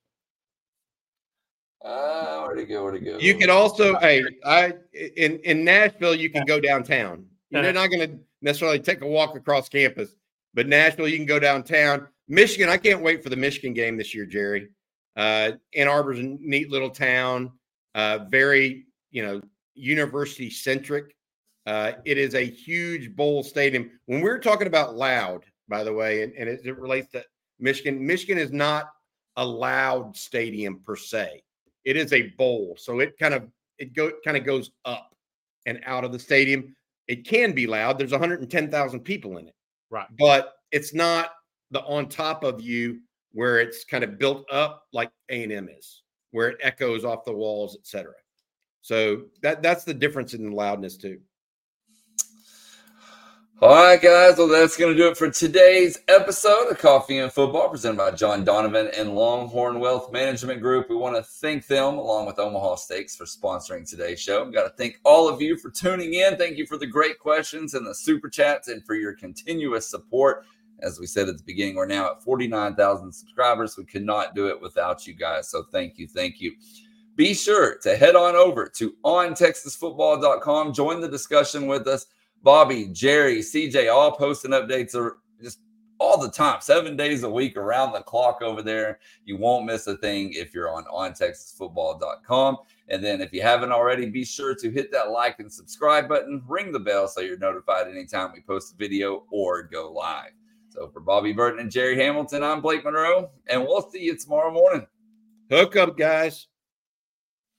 Where'd he go? You can also, in Nashville, you can go downtown. You're not going to necessarily take a walk across campus, but Nashville, you can go downtown. Michigan, I can't wait for the Michigan game this year, Jerry. Ann Arbor's a neat little town, very, university centric. It is a huge bowl stadium. When we're talking about loud, by the way, and it relates to Michigan is not a loud stadium per se. It is a bowl. So it kind of goes up and out of the stadium. It can be loud. There's 110,000 people in it. Right. But it's not the on top of you where it's kind of built up like A&M is, where it echoes off the walls, et cetera. So that's the difference in the loudness too. All right, guys. Well, that's going to do it for today's episode of Coffee and Football, presented by John Donovan and Longhorn Wealth Management Group. We want to thank them, along with Omaha Steaks, for sponsoring today's show. We've got to thank all of you for tuning in. Thank you for the great questions and the super chats and for your continuous support. As we said at the beginning, we're now at 49,000 subscribers. We could not do it without you guys. So thank you. Thank you. Be sure to head on over to ontexasfootball.com. Join the discussion with us. Bobby, Jerry, CJ, all posting updates are just all the time, 7 days a week, around the clock over there. You won't miss a thing if you're on ontexasfootball.com. And then if you haven't already, be sure to hit that like and subscribe button, ring the bell so you're notified anytime we post a video or go live. So for Bobby Burton and Jerry Hamilton, I'm Blake Monroe, and we'll see you tomorrow morning. Hook up, guys.